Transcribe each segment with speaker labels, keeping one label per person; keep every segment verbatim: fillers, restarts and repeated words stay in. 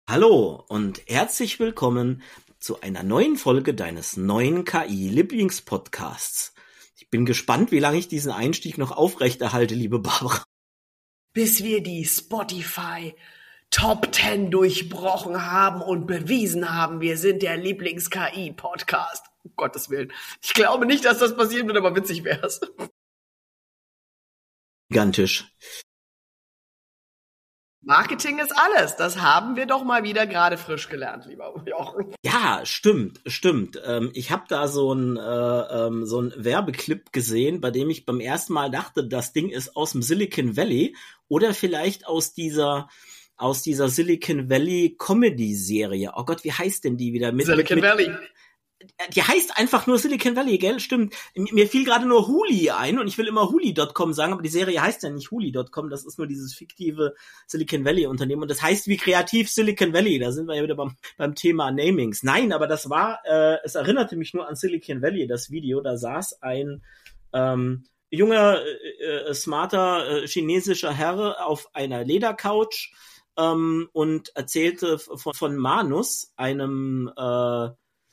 Speaker 1: Hallo und herzlich willkommen zu einer neuen Folge deines neuen K I-Lieblingspodcasts. Ich bin gespannt, wie lange ich diesen Einstieg noch aufrechterhalte, liebe Barbara.
Speaker 2: Bis wir die Spotify Top zehn durchbrochen haben und bewiesen haben, wir sind der Lieblings-K I-Podcast. Um Gottes Willen. Ich glaube nicht, dass das passieren wird, aber witzig wär's.
Speaker 1: Gigantisch.
Speaker 2: Marketing ist alles. Das haben wir doch mal wieder gerade frisch gelernt, lieber Jochen.
Speaker 1: Ja, stimmt, stimmt. Ähm, ich habe da so ein äh, ähm, so ein Werbeclip gesehen, bei dem ich beim ersten Mal dachte, das Ding ist aus dem Silicon Valley oder vielleicht aus dieser aus dieser Silicon Valley Comedy-Serie. Oh Gott, wie heißt denn die wieder? Mit,
Speaker 2: Silicon
Speaker 1: mit,
Speaker 2: Valley.
Speaker 1: Die heißt einfach nur Silicon Valley, gell? Stimmt. Mir fiel gerade nur Huli ein und ich will immer Huli Punkt com sagen, aber die Serie heißt ja nicht Huli Punkt com, das ist nur dieses fiktive Silicon Valley Unternehmen und das heißt wie kreativ Silicon Valley, da sind wir ja wieder beim, beim Thema Namings. Nein, aber das war, äh, es erinnerte mich nur an Silicon Valley, das Video, da saß ein ähm, junger, äh, smarter äh, chinesischer Herr auf einer Ledercouch ähm, und erzählte von, von Manus, einem äh,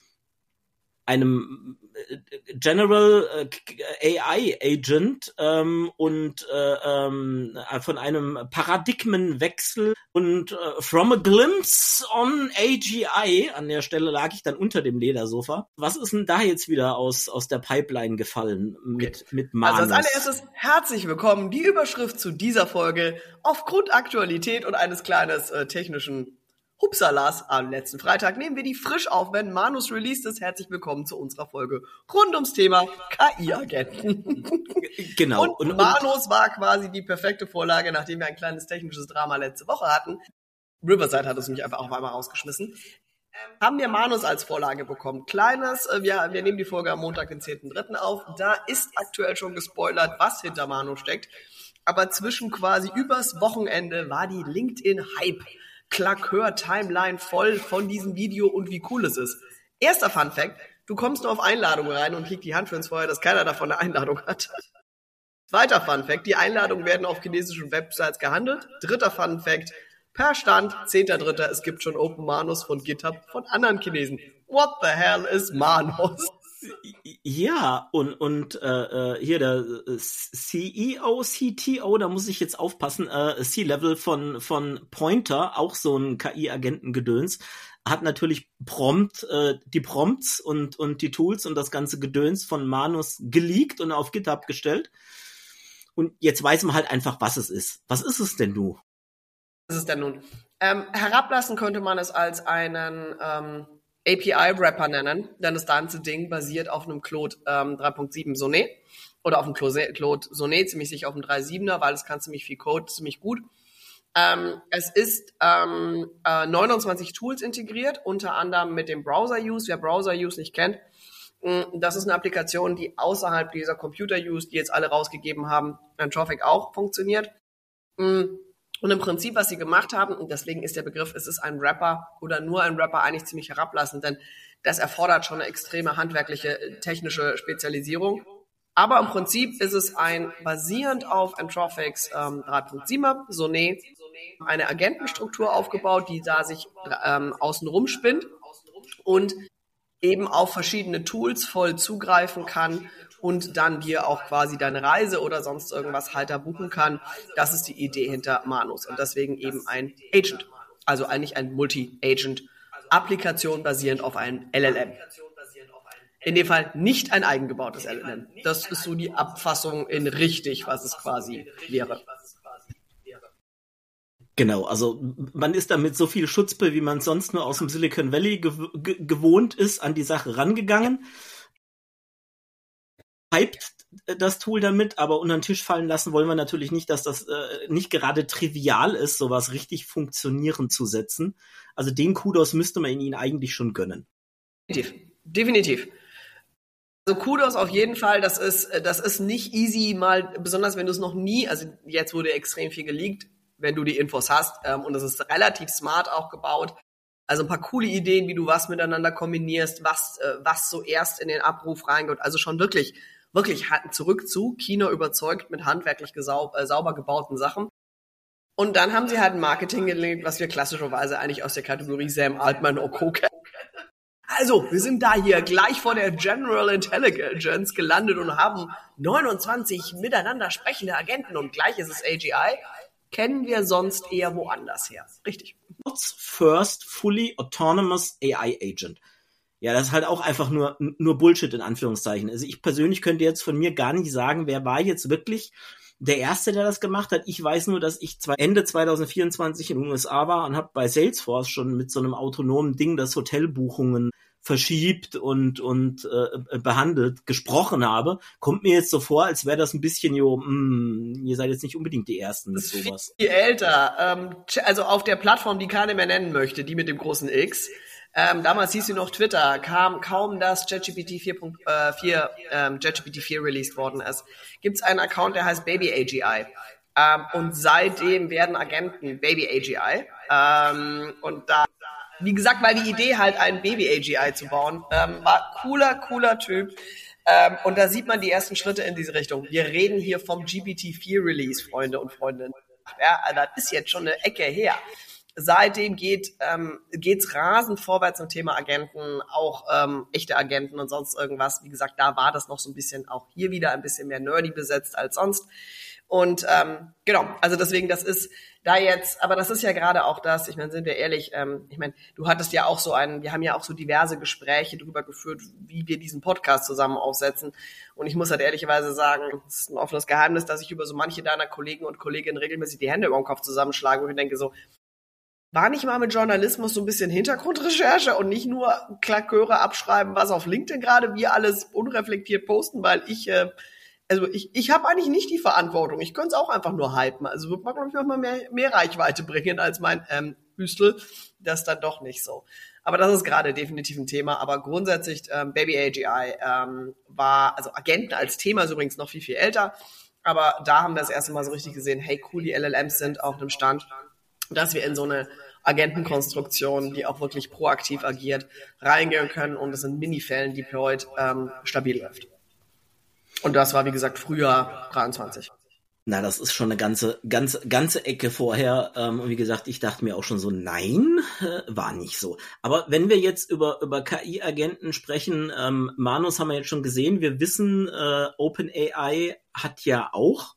Speaker 1: einem General äh, A I Agent ähm, und äh, ähm, von einem Paradigmenwechsel und äh, from a glimpse on A G I, an der Stelle lag ich dann unter dem Ledersofa. Was ist denn da jetzt wieder aus aus der Pipeline gefallen mit okay. mit Manus?
Speaker 2: Also als allererstes herzlich willkommen, die Überschrift zu dieser Folge aufgrund Aktualität und eines kleinen äh, technischen Hupsalas, am letzten Freitag nehmen wir die frisch auf, wenn Manus released ist. Herzlich willkommen zu unserer Folge rund ums Thema K I-Agenten.
Speaker 1: Genau.
Speaker 2: Und, und Manus war quasi die perfekte Vorlage, nachdem wir ein kleines technisches Drama letzte Woche hatten. Riverside hat es mich einfach auf einmal rausgeschmissen. Ähm, haben wir Manus als Vorlage bekommen. Kleines, äh, wir, wir nehmen die Folge am Montag, den zehnten dritten auf. Da ist aktuell schon gespoilert, was hinter Manus steckt. Aber zwischen quasi übers Wochenende war die LinkedIn-Hype Klack-Hör-Timeline voll von diesem Video und wie cool es ist. Erster Fun-Fact, du kommst nur auf Einladung rein und legst die Hand für ins Feuer, dass keiner davon eine Einladung hat. Zweiter Fun-Fact, die Einladungen werden auf chinesischen Websites gehandelt. Dritter Fun-Fact, per Stand, zehnter dritter es gibt schon Open Manus von GitHub von anderen Chinesen. What the hell is Manus?
Speaker 1: Ja, und, und äh, hier der C E O, C T O, da muss ich jetzt aufpassen, äh, C-Level von von Pointer, auch so ein K I-Agentengedöns, hat natürlich prompt äh, die Prompts und und die Tools und das ganze Gedöns von Manus geleakt und auf GitHub gestellt. Und jetzt weiß man halt einfach, was es ist. Was ist es denn, du?
Speaker 2: Was ist es denn nun? Ähm, herablassen könnte man es als einen ähm A P I-Wrapper nennen, denn das ganze Ding basiert auf einem Claude ähm, drei Punkt sieben Sonnet oder auf einem Claude Sonnet, ziemlich sicher auf einem drei Punkt siebener, weil es kann ziemlich viel Code, ziemlich gut. Ähm, es ist ähm, äh, neunundzwanzig Tools integriert, unter anderem mit dem Browser-Use. Wer Browser-Use nicht kennt, mh, das ist eine Applikation, die außerhalb dieser Computer-Use, die jetzt alle rausgegeben haben, Anthropic auch funktioniert. Mh, Und im Prinzip, was sie gemacht haben, und deswegen ist der Begriff, es ist ein Rapper oder nur ein Rapper eigentlich ziemlich herablassend, denn das erfordert schon eine extreme handwerkliche, technische Spezialisierung. Aber im Prinzip ist es ein, basierend auf Anthropics ähm, drei Punkt siebener Sonnet, eine Agentenstruktur aufgebaut, die da sich ähm, außenrum spinnt und eben auf verschiedene Tools voll zugreifen kann und dann dir auch quasi deine Reise oder sonst irgendwas halter buchen kann. Das ist die Idee hinter Manus und deswegen eben ein Agent, also eigentlich ein Multi-Agent-Applikation basierend auf einem L L M. In dem Fall nicht ein eigengebautes L L M. Das ist so die Abfassung in richtig, was es quasi wäre.
Speaker 1: Genau, also man ist da mit so viel Schutzpe, wie man sonst nur aus dem Silicon Valley gew- ge- gewohnt ist, an die Sache rangegangen. Hypt das Tool damit, aber unter den Tisch fallen lassen wollen wir natürlich nicht, dass das äh, nicht gerade trivial ist, sowas richtig funktionieren zu setzen. Also den Kudos müsste man ihnen eigentlich schon gönnen.
Speaker 2: Definitiv, definitiv. Also Kudos auf jeden Fall, das ist, das ist nicht easy, mal, besonders wenn du es noch nie, also jetzt wurde extrem viel geleakt, wenn du die Infos hast, ähm, und es ist relativ smart auch gebaut. Also ein paar coole Ideen, wie du was miteinander kombinierst, was äh, was so erst in den Abruf reingeht. Also schon wirklich, wirklich zurück zu Kino überzeugt mit handwerklich gesau- äh, sauber gebauten Sachen. Und dann haben sie halt ein Marketing gelegt, was wir klassischerweise eigentlich aus der Kategorie Sam Altman und Co. kennen. Also, wir sind da hier gleich vor der General Intelligence gelandet und haben neunundzwanzig miteinander sprechende Agenten und gleich ist es A G I. Kennen wir sonst eher woanders her. Richtig.
Speaker 1: First Fully Autonomous A I Agent. Ja, das ist halt auch einfach nur, nur Bullshit in Anführungszeichen. Also ich persönlich könnte jetzt von mir gar nicht sagen, wer war jetzt wirklich der Erste, der das gemacht hat. Ich weiß nur, dass ich Ende zwanzig vierundzwanzig in den U S A war und habe bei Salesforce schon mit so einem autonomen Ding, das Hotelbuchungen verschiebt und und äh, behandelt, gesprochen habe. Kommt mir jetzt so vor, als wäre das ein bisschen, jo, mh, ihr seid jetzt nicht unbedingt die Ersten mit sowas.
Speaker 2: Viel älter. Ähm, also auf der Plattform, die keiner mehr nennen möchte, die mit dem großen X. Ähm, damals hieß sie noch Twitter, kam kaum das ChatGPT vier Punkt vier ähm, ChatGPT vier released worden ist. Gibt es einen Account, der heißt Baby A G I. Ähm, und seitdem werden Agenten Baby A G I. Ähm, und da, wie gesagt, weil die Idee halt, ein Baby A G I zu bauen, ähm, war cooler, cooler Typ. Ähm, und da sieht man die ersten Schritte in diese Richtung. Wir reden hier vom G P T vier Release, Freunde und Freundinnen. Ja, das ist jetzt schon eine Ecke her. Seitdem geht ähm, geht's rasend vorwärts zum Thema Agenten, auch ähm, echte Agenten und sonst irgendwas. Wie gesagt, da war das noch so ein bisschen, auch hier wieder ein bisschen mehr nerdy besetzt als sonst. Und ähm, genau, also deswegen, das ist da jetzt, aber das ist ja gerade auch das, ich meine, sind wir ehrlich, ähm, ich meine, du hattest ja auch so einen, wir haben ja auch so diverse Gespräche darüber geführt, wie wir diesen Podcast zusammen aufsetzen. Und ich muss halt ehrlicherweise sagen, es ist ein offenes Geheimnis, dass ich über so manche deiner Kollegen und Kolleginnen regelmäßig die Hände über den Kopf zusammenschlage, wo ich denke so, war nicht mal mit Journalismus so ein bisschen Hintergrundrecherche und nicht nur Klaköre abschreiben, was auf LinkedIn gerade wir alles unreflektiert posten, weil ich, äh, also ich, ich habe eigentlich nicht die Verantwortung. Ich könnte es auch einfach nur hypen. Also würde man, glaube ich, noch mal mehr, mehr Reichweite bringen als mein ähm, Hüstel. Das dann doch nicht so. Aber das ist gerade definitiv ein Thema. Aber grundsätzlich, ähm, Baby A G I ähm, war, also Agenten als Thema ist übrigens noch viel, viel älter. Aber da haben wir das erste Mal so richtig gesehen, hey cool, die L L Ms sind auf einem Stand, dass wir in so eine Agentenkonstruktion, die auch wirklich proaktiv agiert, reingehen können und es in Minifällen deployed ähm, stabil läuft. Und das war, wie gesagt, Frühjahr dreiundzwanzig.
Speaker 1: Na, das ist schon eine ganze, ganze, ganze Ecke vorher. Ähm, und wie gesagt, ich dachte mir auch schon so, nein, äh, war nicht so. Aber wenn wir jetzt über über K I-Agenten sprechen, ähm, Manus haben wir jetzt schon gesehen, wir wissen, äh, OpenAI hat ja auch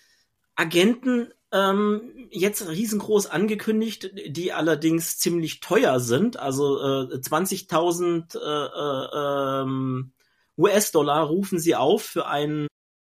Speaker 1: Agenten ähm, jetzt riesengroß angekündigt, die allerdings ziemlich teuer sind. Also äh, zwanzigtausend äh, äh, ähm, U S-Dollar rufen sie auf für einen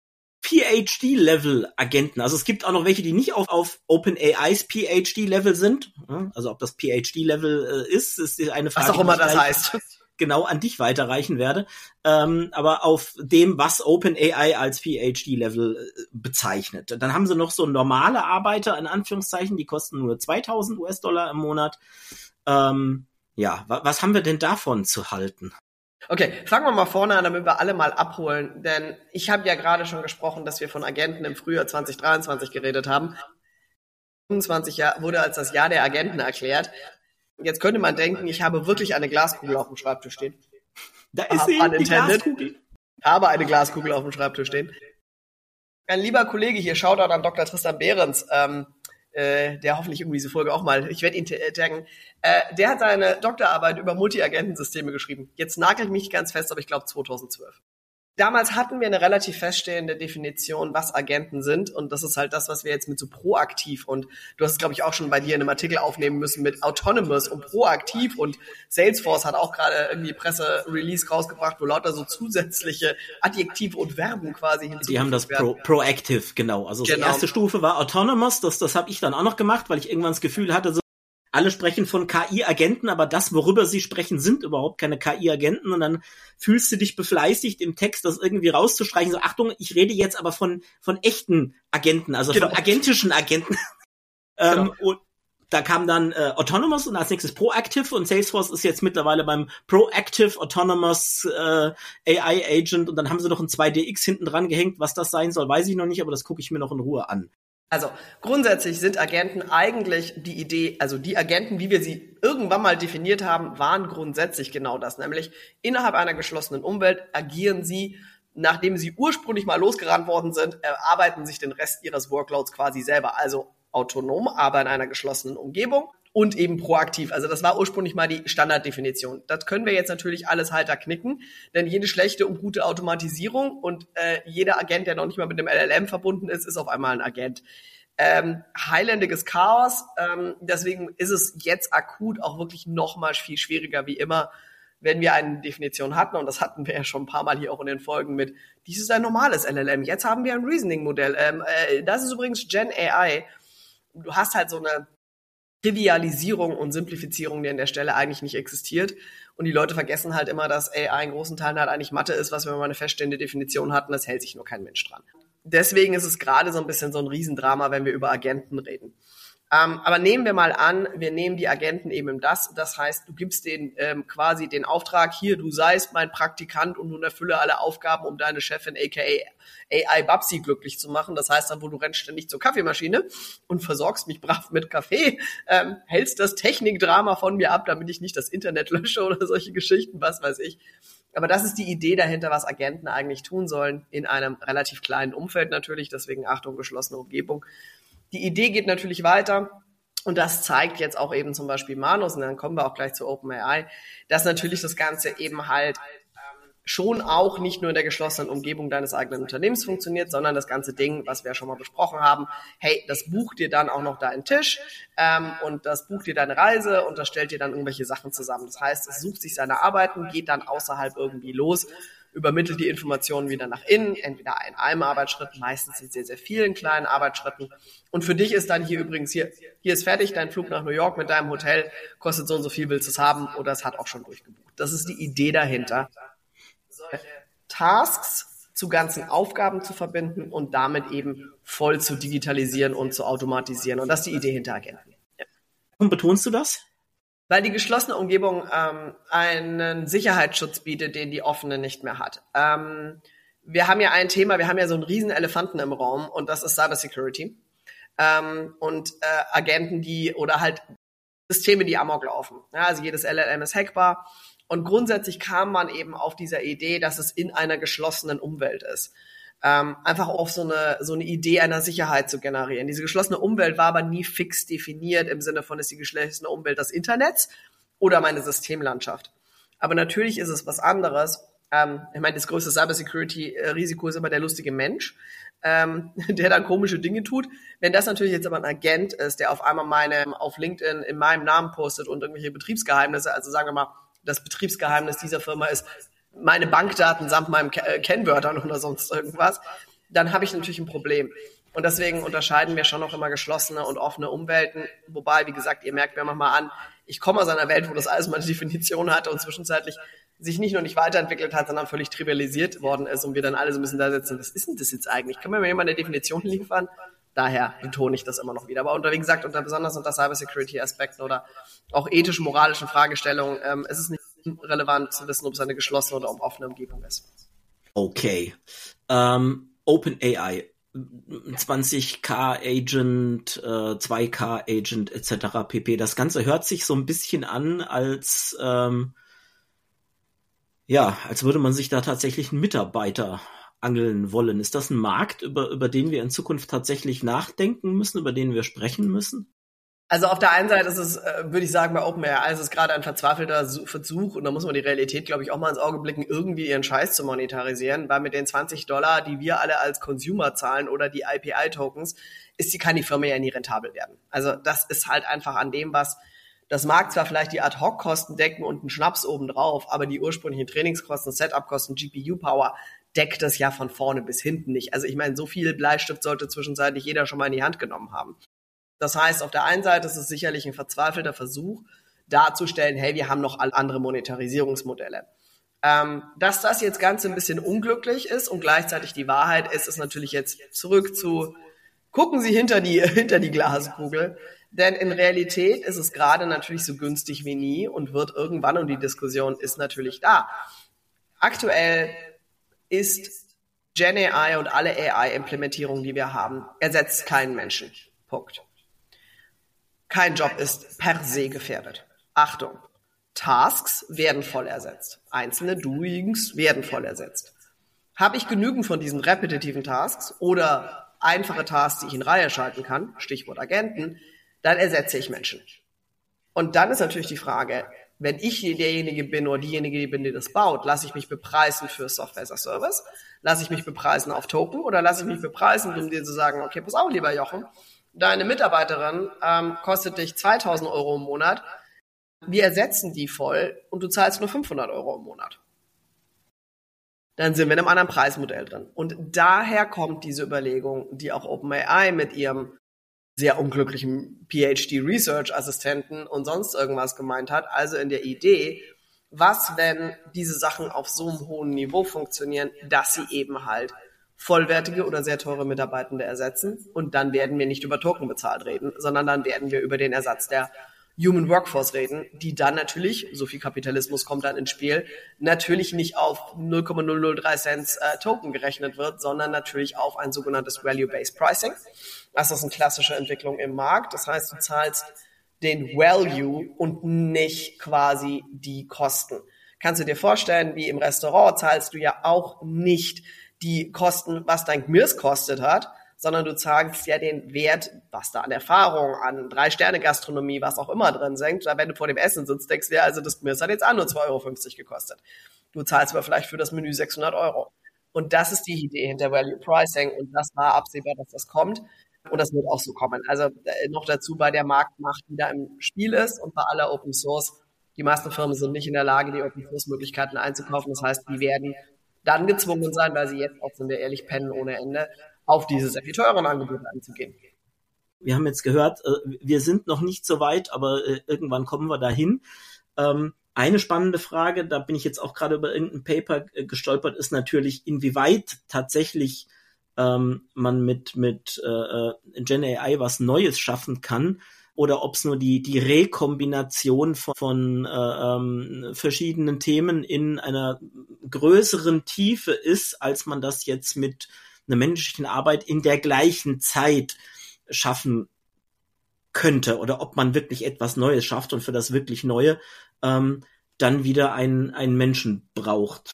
Speaker 1: P H D-Level-Agenten. Also es gibt auch noch welche, die nicht auf, auf OpenAIs P H D-Level sind. Also ob das P H D-Level äh, ist, ist eine Frage.
Speaker 2: Was auch immer das heißt.
Speaker 1: Genau an dich weiterreichen werde. Ähm, aber auf dem, was OpenAI als P H D-Level äh, bezeichnet. Dann haben sie noch so normale Arbeiter, in Anführungszeichen, die kosten nur zweitausend U S-Dollar im Monat. Ähm, ja, wa- was haben wir denn davon zu halten?
Speaker 2: Okay, fangen wir mal vorne an, damit wir alle mal abholen. Denn ich habe ja gerade schon gesprochen, dass wir von Agenten im Frühjahr zwanzig dreiundzwanzig geredet haben. fünfundzwanzig Jahr wurde als das Jahr der Agenten erklärt. Jetzt könnte man denken, ich habe wirklich eine Glaskugel auf dem Schreibtisch stehen.
Speaker 1: Da ist sie, die Glaskugel.
Speaker 2: Habe eine Glaskugel auf dem Schreibtisch stehen. Ein lieber Kollege hier, Shoutout an Doktor Tristan Behrens, ähm, äh, der hoffentlich irgendwie diese Folge auch mal, ich werde ihn taggen, äh, der hat seine Doktorarbeit über Multi-Agentensysteme geschrieben. Jetzt nagel ich mich ganz fest, aber ich glaube zweitausendzwölf. Damals hatten wir eine relativ feststehende Definition, was Agenten sind. Und das ist halt das, was wir jetzt mit so proaktiv und du hast es, glaube ich, auch schon bei dir in einem Artikel aufnehmen müssen mit autonomous und proaktiv. Und Salesforce hat auch gerade irgendwie Presse-Release rausgebracht, wo lauter so zusätzliche Adjektive und Verben quasi hinzugefügt
Speaker 1: Die haben das Pro, Proactive, genau. Also
Speaker 2: genau.
Speaker 1: Die erste Stufe war autonomous. Das, das habe ich dann auch noch gemacht, weil ich irgendwann das Gefühl hatte, so alle sprechen von K I-Agenten, aber das, worüber sie sprechen, sind überhaupt keine K I-Agenten. Und dann fühlst du dich befleißigt, im Text das irgendwie rauszustreichen. So, Achtung, ich rede jetzt aber von von echten Agenten, also genau. von agentischen Agenten. ähm, genau. Und da kam dann äh, Autonomous und als nächstes Proactive. Und Salesforce ist jetzt mittlerweile beim Proactive Autonomous äh, A I-Agent. Und dann haben sie noch ein zwei D X hinten dran gehängt. Was das sein soll, weiß ich noch nicht, aber das gucke ich mir noch in Ruhe an.
Speaker 2: Also grundsätzlich sind Agenten eigentlich die Idee, also die Agenten, wie wir sie irgendwann mal definiert haben, waren grundsätzlich genau das. Nämlich innerhalb einer geschlossenen Umwelt agieren sie, nachdem sie ursprünglich mal losgerannt worden sind, erarbeiten sich den Rest ihres Workloads quasi selber. Also autonom, aber in einer geschlossenen Umgebung und eben proaktiv. Also das war ursprünglich mal die Standarddefinition. Das können wir jetzt natürlich alles halter knicken, denn jede schlechte und gute Automatisierung und äh, jeder Agent, der noch nicht mal mit dem L L M verbunden ist, ist auf einmal ein Agent. Ähm, heilendiges Chaos, ähm, deswegen ist es jetzt akut auch wirklich noch mal viel schwieriger wie immer, wenn wir eine Definition hatten, und das hatten wir ja schon ein paar Mal hier auch in den Folgen mit, dies ist ein normales L L M, jetzt haben wir ein Reasoning-Modell. Ähm, äh, das ist übrigens Gen A I. Du hast halt so eine Trivialisierung und Simplifizierung, die an der Stelle eigentlich nicht existiert. Und die Leute vergessen halt immer, dass A I in großen Teilen halt eigentlich Mathe ist, was wir mal eine feststehende Definition hatten, das hält sich nur kein Mensch dran. Deswegen ist es gerade so ein bisschen so ein Riesendrama, wenn wir über Agenten reden. Ähm, aber nehmen wir mal an, wir nehmen die Agenten eben im das. Das heißt, du gibst denen ähm, quasi den Auftrag, hier, du seist mein Praktikant und nun erfülle alle Aufgaben, um deine Chefin, aka A I Babsi, glücklich zu machen. Das heißt dann, wo du rennst ständig zur Kaffeemaschine und versorgst mich brav mit Kaffee, ähm, hältst das Technikdrama von mir ab, damit ich nicht das Internet lösche oder solche Geschichten, was weiß ich. Aber das ist die Idee dahinter, was Agenten eigentlich tun sollen, in einem relativ kleinen Umfeld natürlich, deswegen Achtung, geschlossene Umgebung. Die Idee geht natürlich weiter und das zeigt jetzt auch eben zum Beispiel Manus, und dann kommen wir auch gleich zu OpenAI, dass natürlich das Ganze eben halt ähm, schon auch nicht nur in der geschlossenen Umgebung deines eigenen Unternehmens funktioniert, sondern das ganze Ding, was wir ja schon mal besprochen haben, hey, das bucht dir dann auch noch deinen Tisch ähm, und das bucht dir deine Reise und das stellt dir dann irgendwelche Sachen zusammen. Das heißt, es sucht sich seine Arbeiten, geht dann außerhalb irgendwie los, übermittelt die Informationen wieder nach innen, entweder in einem Arbeitsschritt, meistens in sehr, sehr vielen kleinen Arbeitsschritten. Und für dich ist dann hier übrigens, hier, hier ist fertig, dein Flug nach New York mit deinem Hotel, kostet so und so viel, willst du es haben, oder es hat auch schon durchgebucht. Das ist die Idee dahinter. Tasks zu ganzen Aufgaben zu verbinden und damit eben voll zu digitalisieren und zu automatisieren. Und das ist die Idee hinter Agenten.
Speaker 1: Ja. Und betonst du das?
Speaker 2: Weil die geschlossene Umgebung ähm, einen Sicherheitsschutz bietet, den die offene nicht mehr hat. Ähm, wir haben ja ein Thema, wir haben ja so einen riesen Elefanten im Raum und das ist Cybersecurity. Ähm, und äh, Agenten, die oder halt Systeme, die amok laufen. Ja, also jedes L L M ist hackbar. Und grundsätzlich kam man eben auf dieser Idee, dass es in einer geschlossenen Umwelt ist. Ähm, einfach auf so eine so eine Idee einer Sicherheit zu generieren. Diese geschlossene Umwelt war aber nie fix definiert im Sinne von, ist die geschlossene Umwelt das Internet oder meine Systemlandschaft. Aber natürlich ist es was anderes. Ähm, ich meine, das größte Cybersecurity-Risiko ist immer der lustige Mensch, ähm, der dann komische Dinge tut. Wenn das natürlich jetzt aber ein Agent ist, der auf einmal meine auf LinkedIn in meinem Namen postet und irgendwelche Betriebsgeheimnisse, also sagen wir mal, das Betriebsgeheimnis dieser Firma ist meine Bankdaten samt meinen Kennwörtern oder sonst irgendwas, dann habe ich natürlich ein Problem. Und deswegen unterscheiden wir schon noch immer geschlossene und offene Umwelten. Wobei, wie gesagt, ihr merkt mir manchmal an, ich komme aus einer Welt, wo das alles mal eine Definition hatte und zwischenzeitlich sich nicht nur nicht weiterentwickelt hat, sondern völlig trivialisiert worden ist und wir dann alle so ein bisschen da sitzen, was ist denn das jetzt eigentlich? Kann mir jemand eine Definition liefern? Daher betone ich das immer noch wieder. Aber unter, wie gesagt, unter besonders unter Cybersecurity-Aspekten oder auch ethisch-moralischen Fragestellungen ähm, ist es nicht relevant zu wissen, ob es eine geschlossene oder eine offene Umgebung ist.
Speaker 1: Okay. Ähm, OpenAI, zwanzig K Agent, äh, zwei K Agent et cetera pp. Das Ganze hört sich so ein bisschen an, als ähm, ja, als würde man sich da tatsächlich einen Mitarbeiter angeln wollen. Ist das ein Markt, über, über den wir in Zukunft tatsächlich nachdenken müssen, über den wir sprechen müssen?
Speaker 2: Also auf der einen Seite ist es, äh, würde ich sagen, bei OpenAI ist es gerade ein verzweifelter Versuch, und da muss man die Realität, glaube ich, auch mal ins Auge blicken, irgendwie ihren Scheiß zu monetarisieren, weil mit den zwanzig Dollar, die wir alle als Consumer zahlen oder die I P I-Tokens, ist die, kann die Firma ja nie rentabel werden. Also das ist halt einfach an dem, was das mag zwar vielleicht die Ad-Hoc-Kosten decken und einen Schnaps obendrauf, aber die ursprünglichen Trainingskosten, Setup-Kosten, G P U-Power deckt das ja von vorne bis hinten nicht. Also ich meine, so viel Bleistift sollte zwischenzeitlich jeder schon mal in die Hand genommen haben. Das heißt, auf der einen Seite ist es sicherlich ein verzweifelter Versuch, darzustellen, hey, wir haben noch andere Monetarisierungsmodelle. Ähm, dass das jetzt ganz ein bisschen unglücklich ist und gleichzeitig die Wahrheit ist, ist natürlich jetzt zurück zu, gucken Sie hinter die, hinter die Glaskugel. Denn in Realität ist es gerade natürlich so günstig wie nie und wird irgendwann, und die Diskussion ist natürlich da. Aktuell ist Gen A I und alle A I-Implementierungen, die wir haben, ersetzt keinen Menschen. Punkt. Kein Job ist per se gefährdet. Achtung, Tasks werden voll ersetzt. Einzelne Doings werden voll ersetzt. Habe ich genügend von diesen repetitiven Tasks oder einfache Tasks, die ich in Reihe schalten kann, Stichwort Agenten, dann ersetze ich Menschen. Und dann ist natürlich die Frage, wenn ich derjenige bin oder diejenige die bin, die das baut, lasse ich mich bepreisen für Software as a Service, lasse ich mich bepreisen auf Token oder lasse ich mich bepreisen, um dir zu sagen, okay, pass auf, lieber Jochen, deine Mitarbeiterin ähm, kostet dich zweitausend Euro im Monat, wir ersetzen die voll und du zahlst nur fünfhundert Euro im Monat. Dann sind wir in einem anderen Preismodell drin. Und daher kommt diese Überlegung, die auch OpenAI mit ihrem sehr unglücklichen P H D-Research-Assistenten und sonst irgendwas gemeint hat. Also in der Idee, was, wenn diese Sachen auf so einem hohen Niveau funktionieren, dass sie eben halt vollwertige oder sehr teure Mitarbeitende ersetzen. Und dann werden wir nicht über Token bezahlt reden, sondern dann werden wir über den Ersatz der Human Workforce reden, die dann natürlich, so viel Kapitalismus kommt dann ins Spiel, natürlich nicht auf null Komma null null drei Cent äh, Token gerechnet wird, sondern natürlich auf ein sogenanntes Value-Based Pricing. Das ist eine klassische Entwicklung im Markt. Das heißt, du zahlst den Value und nicht quasi die Kosten. Kannst du dir vorstellen, wie im Restaurant zahlst du ja auch nicht die Kosten, was dein Gmirs kostet hat, sondern du zahlst ja den Wert, was da an Erfahrung, an Drei-Sterne-Gastronomie, was auch immer drin senkt. Wenn du vor dem Essen sitzt, denkst du ja, also das Gmirs hat jetzt auch nur zwei Euro fünfzig gekostet. Du zahlst aber vielleicht für das Menü sechshundert Euro. Und das ist die Idee hinter Value Pricing und das war absehbar, dass das kommt. Und das wird auch so kommen. Also äh, noch dazu bei der Marktmacht, die da im Spiel ist und bei aller Open Source. Die meisten Firmen sind nicht in der Lage, die Open Source Möglichkeiten einzukaufen. Das heißt, die werden dann gezwungen sein, weil sie jetzt auch, sind wir ehrlich, pennen ohne Ende, auf diese sehr viel teuren Angebote einzugehen.
Speaker 1: Wir haben jetzt gehört, wir sind noch nicht so weit, aber irgendwann kommen wir dahin. Eine spannende Frage, da bin ich jetzt auch gerade über irgendein Paper gestolpert, ist natürlich, inwieweit tatsächlich man mit mit Gen A I was Neues schaffen kann oder ob es nur die die Rekombination von, von äh, verschiedenen Themen in einer größeren Tiefe ist, als man das jetzt mit einer menschlichen Arbeit in der gleichen Zeit schaffen könnte oder ob man wirklich etwas Neues schafft und für das wirklich Neue ähm, dann wieder einen einen Menschen braucht.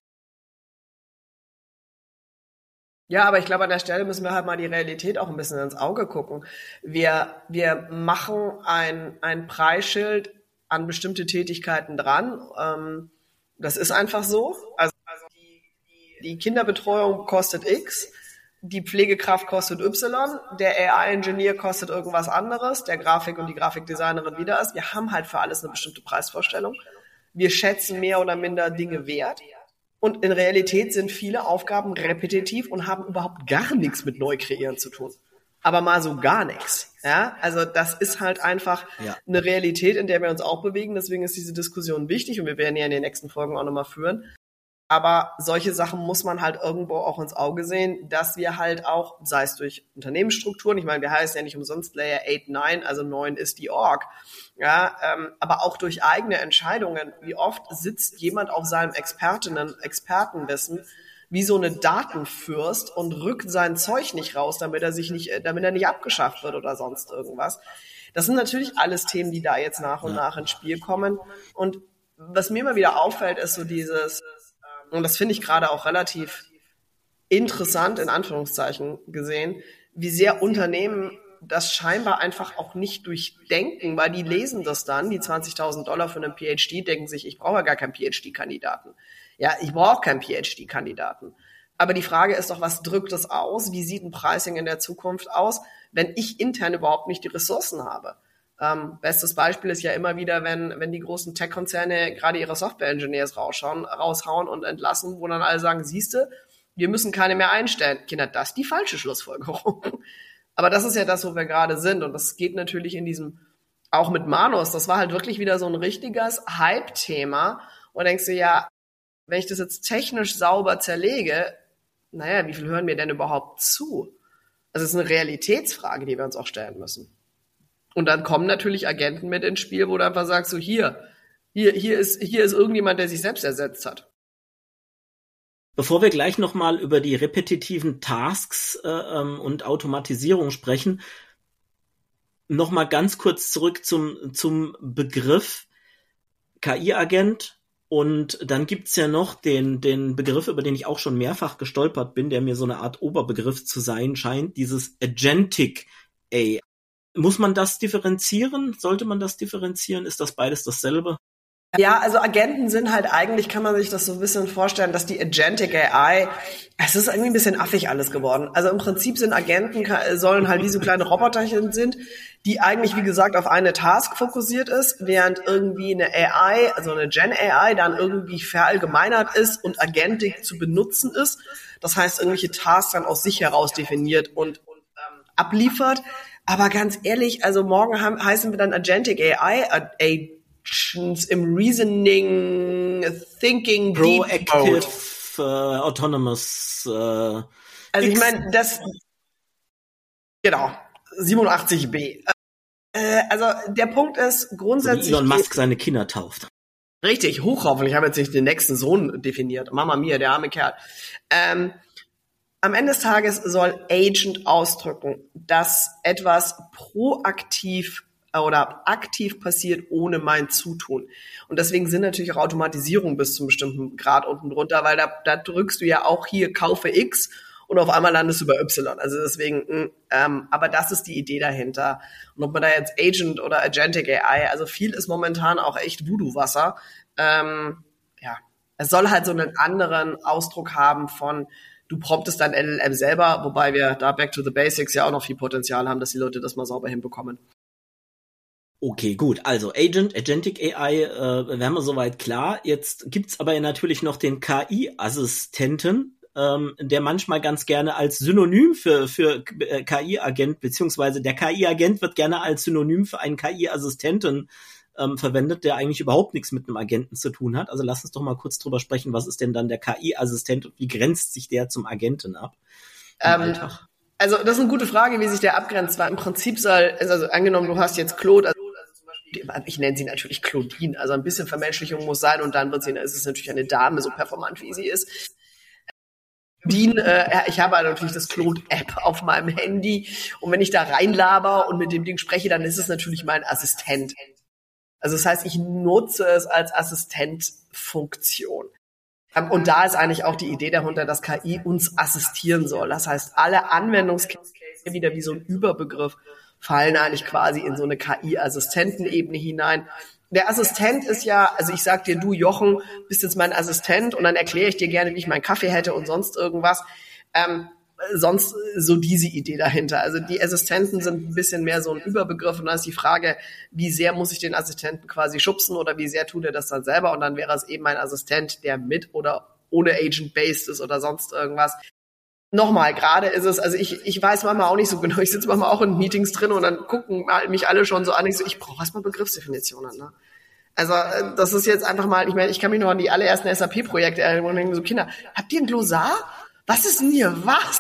Speaker 2: Ja, aber ich glaube, an der Stelle müssen wir halt mal die Realität auch ein bisschen ins Auge gucken. Wir, wir machen ein, ein Preisschild an bestimmte Tätigkeiten dran. Ähm, das ist einfach so. Also, also die, die Kinderbetreuung kostet X, die Pflegekraft kostet Y, der A I-Ingenieur kostet irgendwas anderes, der Grafik- und die Grafikdesignerin wieder ist. Wir haben halt für alles eine bestimmte Preisvorstellung. Wir schätzen mehr oder minder Dinge wert. Und in Realität sind viele Aufgaben repetitiv und haben überhaupt gar nichts mit Neukreieren zu tun. Aber mal so gar nichts. Ja, also das ist halt einfach ja. eine Realität, in der wir uns auch bewegen. Deswegen ist diese Diskussion wichtig und wir werden ja in den nächsten Folgen auch nochmal führen. Aber solche Sachen muss man halt irgendwo auch ins Auge sehen, dass wir halt auch, sei es durch Unternehmensstrukturen, ich meine, wir heißen ja nicht umsonst Layer acht, neun, also neun ist die Org, ja, ähm, aber auch durch eigene Entscheidungen, wie oft sitzt jemand auf seinem Expertinnen, Expertenwissen wie so eine Datenfürst und rückt sein Zeug nicht raus, damit er sich nicht, damit er nicht abgeschafft wird oder sonst irgendwas. Das sind natürlich alles Themen, die da jetzt nach und nach ins Spiel kommen. Und was mir immer wieder auffällt, ist so dieses, und das finde ich gerade auch relativ interessant, in Anführungszeichen gesehen, wie sehr Unternehmen das scheinbar einfach auch nicht durchdenken, weil die lesen das dann, die zwanzigtausend Dollar für einen P H D, denken sich, ich brauche ja gar keinen P H D-Kandidaten. Ja, ich brauche keinen P H D-Kandidaten. Aber die Frage ist doch, was drückt es aus? Wie sieht ein Pricing in der Zukunft aus, wenn ich intern überhaupt nicht die Ressourcen habe? Ähm, bestes Beispiel ist ja immer wieder, wenn wenn die großen Tech-Konzerne gerade ihre Software-Engineers rausschauen, raushauen und entlassen, wo dann alle sagen, siehste, wir müssen keine mehr einstellen. Kinder, das ist die falsche Schlussfolgerung. Aber das ist ja das, wo wir gerade sind. Und das geht natürlich in diesem, auch mit Manus, das war halt wirklich wieder so ein richtiges Hype-Thema. Und denkst du, ja, wenn ich das jetzt technisch sauber zerlege, naja, wie viel hören mir denn überhaupt zu? Also es ist eine Realitätsfrage, die wir uns auch stellen müssen. Und dann kommen natürlich Agenten mit ins Spiel, wo du einfach sagst, so hier, hier, hier ist, hier ist irgendjemand, der sich selbst ersetzt hat.
Speaker 1: Bevor wir gleich nochmal über die repetitiven Tasks äh, und Automatisierung sprechen, nochmal ganz kurz zurück zum, zum Begriff K I-Agent Und dann gibt's ja noch den, den Begriff, über den ich auch schon mehrfach gestolpert bin, der mir so eine Art Oberbegriff zu sein scheint, dieses Agentic A I. Muss man das differenzieren? Sollte man das differenzieren? Ist das beides dasselbe?
Speaker 2: Ja, also Agenten sind halt eigentlich, kann man sich das so ein bisschen vorstellen, dass die Agentic A I, es ist irgendwie ein bisschen affig alles geworden. Also im Prinzip sind Agenten, sollen halt wie so kleine Roboterchen sind, die eigentlich, wie gesagt, auf eine Task fokussiert ist, während irgendwie eine A I, also eine Gen-A I, dann irgendwie verallgemeinert ist und Agentik zu benutzen ist. Das heißt, irgendwelche Tasks dann aus sich heraus definiert und, und ähm, abliefert. Aber ganz ehrlich, also morgen haben, heißen wir dann Agentic A I, A, A im Reasoning, Thinking,
Speaker 1: Proactive, uh, Autonomous. Uh,
Speaker 2: also ich meine, das, genau, siebenundachtzig b. Äh, also der Punkt ist grundsätzlich...
Speaker 1: So wie Elon Musk seine Kinder tauft.
Speaker 2: Richtig, hochhoffentlich. Ich habe jetzt nicht den nächsten Sohn definiert. Mama mia, der arme Kerl. Ähm, am Ende des Tages soll Agent ausdrücken, dass etwas proaktiv oder aktiv passiert ohne mein Zutun. Und deswegen sind natürlich auch Automatisierungen bis zu einem bestimmten Grad unten drunter, weil da, da drückst du ja auch hier kaufe X und auf einmal landest du bei Y. Also deswegen, ähm, aber das ist die Idee dahinter. Und ob man da jetzt Agent oder Agentic A I, also viel ist momentan auch echt Voodoo-Wasser. Ähm, ja, es soll halt so einen anderen Ausdruck haben von, du promptest dein L L M selber, wobei wir da back to the basics ja auch noch viel Potenzial haben, dass die Leute das mal sauber hinbekommen.
Speaker 1: Okay, gut. Also Agent, Agentic A I, äh, wären wir soweit klar. Jetzt gibt's aber ja natürlich noch den K I-Assistenten, ähm, der manchmal ganz gerne als Synonym für für äh, K I-Agent, beziehungsweise der K I-Agent wird gerne als Synonym für einen K I-Assistenten ähm, verwendet, der eigentlich überhaupt nichts mit einem Agenten zu tun hat. Also lass uns doch mal kurz drüber sprechen, was ist denn dann der K I-Assistent und wie grenzt sich der zum Agenten ab im
Speaker 2: ähm,
Speaker 1: Alltag?
Speaker 2: Also das ist eine gute Frage, wie sich der abgrenzt, weil im Prinzip soll, also angenommen, du hast jetzt Claude, also ich nenne sie natürlich Claudine, also ein bisschen Vermenschlichung muss sein und dann wird sie, ist es natürlich eine Dame, so performant wie sie ist. Dean, äh, ich habe natürlich das Claude-App auf meinem Handy und wenn ich da reinlaber und mit dem Ding spreche, dann ist es natürlich mein Assistent. Also das heißt, ich nutze es als Assistentfunktion. Ähm, und da ist eigentlich auch die Idee dahinter, dass K I uns assistieren soll. Das heißt, alle Anwendungscases wieder wie so ein Überbegriff fallen eigentlich quasi in so eine K I-Assistentenebene hinein. Der Assistent ist ja, also ich sag dir, du Jochen, bist jetzt mein Assistent und dann erkläre ich dir gerne, wie ich meinen Kaffee hätte und sonst irgendwas. Ähm, sonst so diese Idee dahinter. Also die Assistenten sind ein bisschen mehr so ein Überbegriff und dann ist die Frage, wie sehr muss ich den Assistenten quasi schubsen oder wie sehr tut er das dann selber und dann wäre es eben ein Assistent, der mit oder ohne Agent-based ist oder sonst irgendwas. Nochmal, gerade ist es, also ich ich weiß manchmal auch nicht so genau, ich sitze manchmal auch in Meetings drin und dann gucken mich alle schon so an, ich so, ich brauche erstmal Begriffsdefinitionen, ne? Also das ist jetzt einfach mal, ich meine, ich kann mich noch an die allerersten S A P-Projekte erinnern und denke so, Kinder, habt ihr ein Glossar? Was ist denn hier was?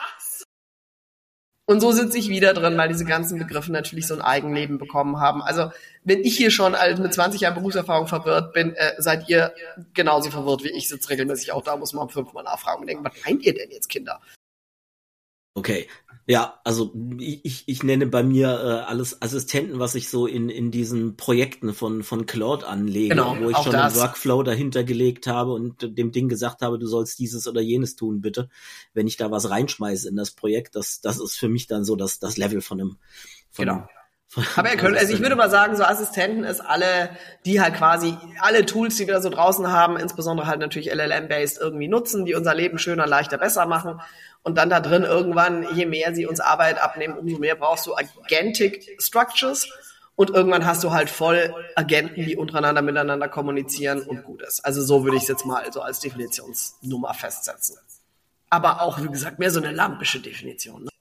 Speaker 2: Und so sitze ich wieder drin, weil diese ganzen Begriffe natürlich so ein Eigenleben bekommen haben. Also wenn ich hier schon mit zwanzig Jahren Berufserfahrung verwirrt bin, äh, seid ihr genauso verwirrt wie ich, sitze regelmäßig auch da, muss man fünfmal nachfragen und denken, was meint ihr denn jetzt, Kinder?
Speaker 1: Okay, ja, also ich, ich nenne bei mir äh, alles Assistenten, was ich so in in diesen Projekten von von Claude anlege,
Speaker 2: genau,
Speaker 1: wo ich schon
Speaker 2: das.
Speaker 1: einen Workflow dahinter gelegt habe und dem Ding gesagt habe, du sollst dieses oder jenes tun, bitte. Wenn ich da was reinschmeiße in das Projekt, das das ist für mich dann so das das Level von einem von
Speaker 2: genau.
Speaker 1: einem, von
Speaker 2: Aber ihr könnt, also ich würde mal sagen, so Assistenten ist alle, die halt quasi alle Tools, die wir da so draußen haben, insbesondere halt natürlich L L M-based irgendwie nutzen, die unser Leben schöner, leichter, besser machen. Und dann da drin irgendwann, je mehr sie uns Arbeit abnehmen, umso mehr brauchst du Agentic Structures. Und irgendwann hast du halt voll Agenten, die untereinander miteinander kommunizieren und gut ist. Also so würde ich es jetzt mal so als Definitionsnummer festsetzen. Aber auch, wie gesagt, mehr so eine lampische Definition. Ne?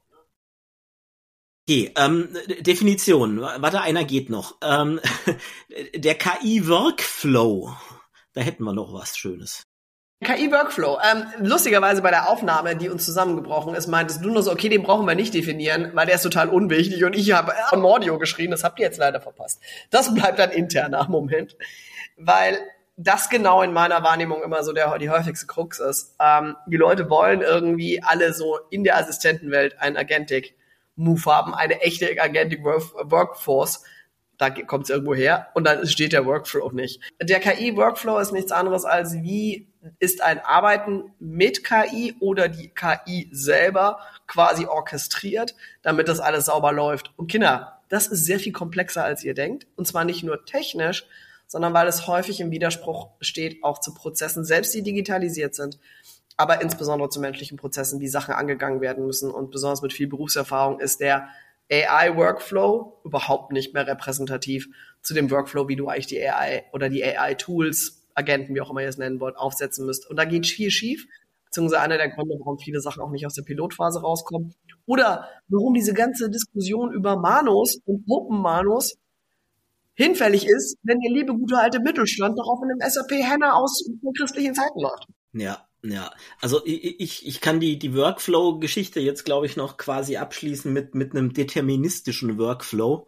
Speaker 1: Okay, ähm, Definition. Warte, einer geht noch. Ähm, der K I-Workflow. Da hätten wir noch was Schönes.
Speaker 2: K I-Workflow. Ähm, lustigerweise bei der Aufnahme, die uns zusammengebrochen ist, meintest du nur so, okay, den brauchen wir nicht definieren, weil der ist total unwichtig und ich habe on Mordio geschrien, das habt ihr jetzt leider verpasst. Das bleibt ein interner Moment, weil das genau in meiner Wahrnehmung immer so der, die häufigste Krux ist. Ähm, die Leute wollen irgendwie alle so in der Assistentenwelt einen Agentic Move haben, eine echte Agentic Workforce, Da kommt es irgendwo her und dann steht der Workflow nicht. Der K I-Workflow ist nichts anderes als, wie ist ein Arbeiten mit K I oder die K I selber quasi orchestriert, damit das alles sauber läuft. Und Kinder, das ist sehr viel komplexer, als ihr denkt. Und zwar nicht nur technisch, sondern weil es häufig im Widerspruch steht, auch zu Prozessen, selbst die digitalisiert sind, aber insbesondere zu menschlichen Prozessen, wie Sachen angegangen werden müssen. Und besonders mit viel Berufserfahrung ist der A I-Workflow überhaupt nicht mehr repräsentativ zu dem Workflow, wie du eigentlich die A I oder die A I-Tools, Agenten, wie auch immer ihr es nennen wollt, aufsetzen müsst. Und da geht viel schief, beziehungsweise einer der Gründe, warum viele Sachen auch nicht aus der Pilotphase rauskommen. Oder warum diese ganze Diskussion über Manus und Open-Manus hinfällig ist, wenn der liebe, gute alte Mittelstand noch auf einem S A P-Henna aus christlichen Zeiten läuft.
Speaker 1: Ja, ja. Also ich, ich, ich kann die, die Workflow-Geschichte jetzt, glaube ich, noch quasi abschließen mit, mit einem deterministischen Workflow,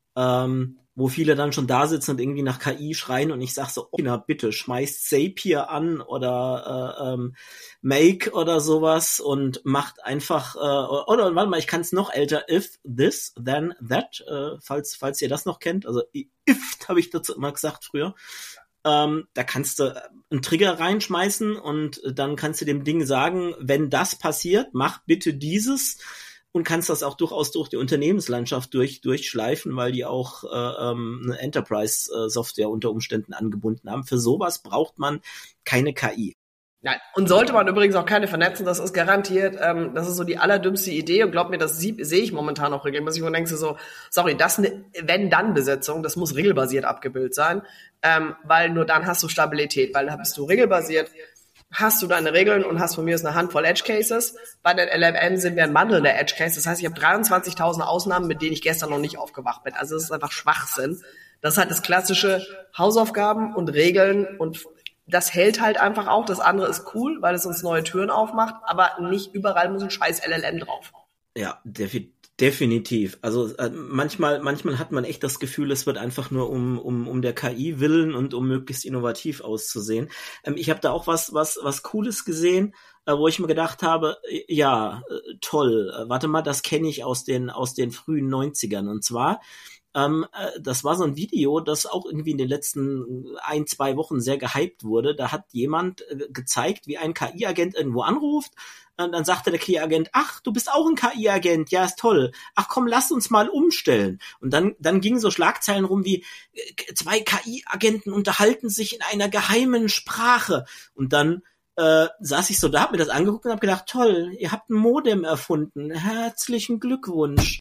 Speaker 1: ähm, wo viele dann schon da sitzen und irgendwie nach K I schreien und ich sag so, oh, na bitte, schmeißt Zapier an oder äh, ähm, Make oder sowas und macht einfach, äh, oder warte mal, ich kann es noch älter, if this, then that, äh, falls, falls ihr das noch kennt, also if habe ich dazu immer gesagt früher. Ähm, da kannst du einen Trigger reinschmeißen und dann kannst du dem Ding sagen, wenn das passiert, mach bitte dieses und kannst das auch durchaus durch die Unternehmenslandschaft durch, durchschleifen, weil die auch äh, ähm, eine Enterprise-Software unter Umständen angebunden haben. Für sowas braucht man keine K I.
Speaker 2: Nein. Und sollte man übrigens auch keine vernetzen, das ist garantiert, ähm, das ist so die allerdümmste Idee und glaub mir, das sehe ich momentan auch regelmäßig und denkst du so, sorry, das eine Wenn-Dann-Besetzung, das muss regelbasiert abgebildet sein, ähm, weil nur dann hast du Stabilität, weil dann bist du regelbasiert, hast du deine Regeln und hast von mir aus eine Handvoll Edge Cases. Bei den L M N sind wir ein Mandel der Edge Cases, das heißt, ich habe dreiundzwanzigtausend Ausnahmen, mit denen ich gestern noch nicht aufgewacht bin. Also das ist einfach Schwachsinn. Das ist halt das klassische Hausaufgaben und Regeln und das hält halt einfach auch. Das andere ist cool, weil es uns neue Türen aufmacht, aber nicht überall muss ein scheiß L L M drauf.
Speaker 1: Ja, defi- definitiv. Also äh, manchmal, manchmal hat man echt das Gefühl, es wird einfach nur um um um der K I willen und um möglichst innovativ auszusehen. Ähm, ich habe da auch was was was Cooles gesehen, äh, wo ich mir gedacht habe, äh, ja, äh, toll. Äh, warte mal, das kenne ich aus den aus den frühen neunzigern und zwar Ähm, äh, das war so ein Video, das auch irgendwie in den letzten ein, zwei Wochen sehr gehypt wurde. Da hat jemand äh, gezeigt, wie ein K I-Agent irgendwo anruft. Und dann sagte der K I-Agent, ach, du bist auch ein K I-Agent, ja, ist toll. Ach komm, lass uns mal umstellen. Und dann, dann gingen so Schlagzeilen rum wie, äh, zwei K I-Agenten unterhalten sich in einer geheimen Sprache. Und dann äh, saß ich so da, hab mir das angeguckt und hab gedacht, toll, ihr habt ein Modem erfunden. Herzlichen Glückwunsch.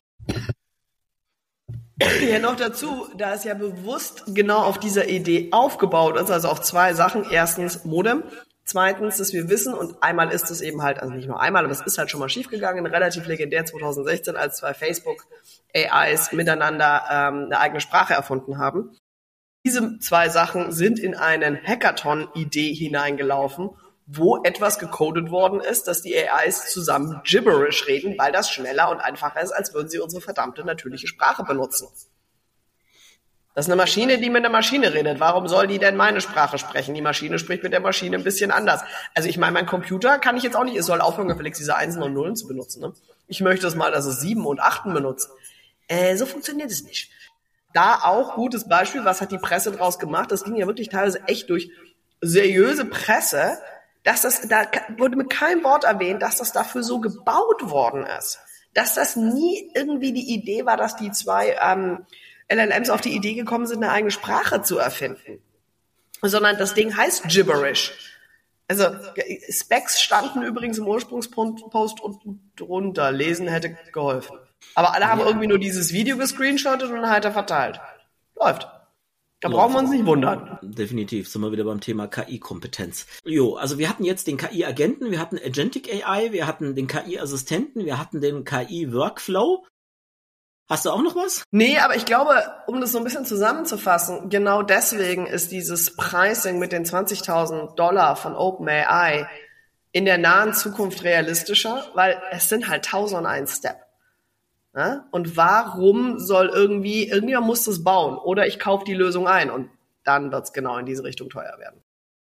Speaker 2: Ja, noch dazu, da es ja bewusst genau auf dieser Idee aufgebaut ist, also auf zwei Sachen. Erstens Modem, zweitens, dass wir wissen, und einmal ist es eben halt, also nicht nur einmal, aber es ist halt schon mal schiefgegangen, relativ legendär zwanzig sechzehn, als zwei Facebook-A Is miteinander ähm, eine eigene Sprache erfunden haben. Diese zwei Sachen sind in einen Hackathon-Idee hineingelaufen, wo etwas gecodet worden ist, dass die A Is zusammen Gibberish reden, weil das schneller und einfacher ist, als würden sie unsere verdammte natürliche Sprache benutzen. Das ist eine Maschine, die mit einer Maschine redet. Warum soll die denn meine Sprache sprechen? Die Maschine spricht mit der Maschine ein bisschen anders. Also ich meine, mein Computer kann ich jetzt auch nicht, es soll aufhören, gefälligst diese Einsen und Nullen zu benutzen. Ne? Ich möchte es mal, dass es Sieben und Achten benutzt. Äh, so funktioniert es nicht. Da auch gutes Beispiel, was hat die Presse draus gemacht? Das ging ja wirklich teilweise echt durch seriöse Presse, dass das, da wurde mit keinem Wort erwähnt, dass das dafür so gebaut worden ist. Dass das nie irgendwie die Idee war, dass die zwei ähm, L L Ms auf die Idee gekommen sind, eine eigene Sprache zu erfinden. Sondern das Ding heißt Gibberish. Also Specs standen übrigens im Ursprungspost unten drunter. Lesen hätte geholfen. Aber alle haben ja irgendwie nur dieses Video gescreenshottet und halt verteilt. Läuft. Da brauchen wir uns nicht wundern.
Speaker 1: Definitiv, sind wir wieder beim Thema K I-Kompetenz. Jo, also wir hatten jetzt den K I-Agenten, wir hatten Agentic A I, wir hatten den K I-Assistenten, wir hatten den K I-Workflow. Hast du auch noch was?
Speaker 2: Nee, aber ich glaube, um das so ein bisschen zusammenzufassen, genau deswegen ist dieses Pricing mit den zwanzigtausend Dollar von OpenAI in der nahen Zukunft realistischer, weil es sind halt tausendundeins Step. Ja? Und warum soll irgendwie, irgendjemand muss das bauen oder ich kaufe die Lösung ein und dann wird's genau in diese Richtung teuer werden.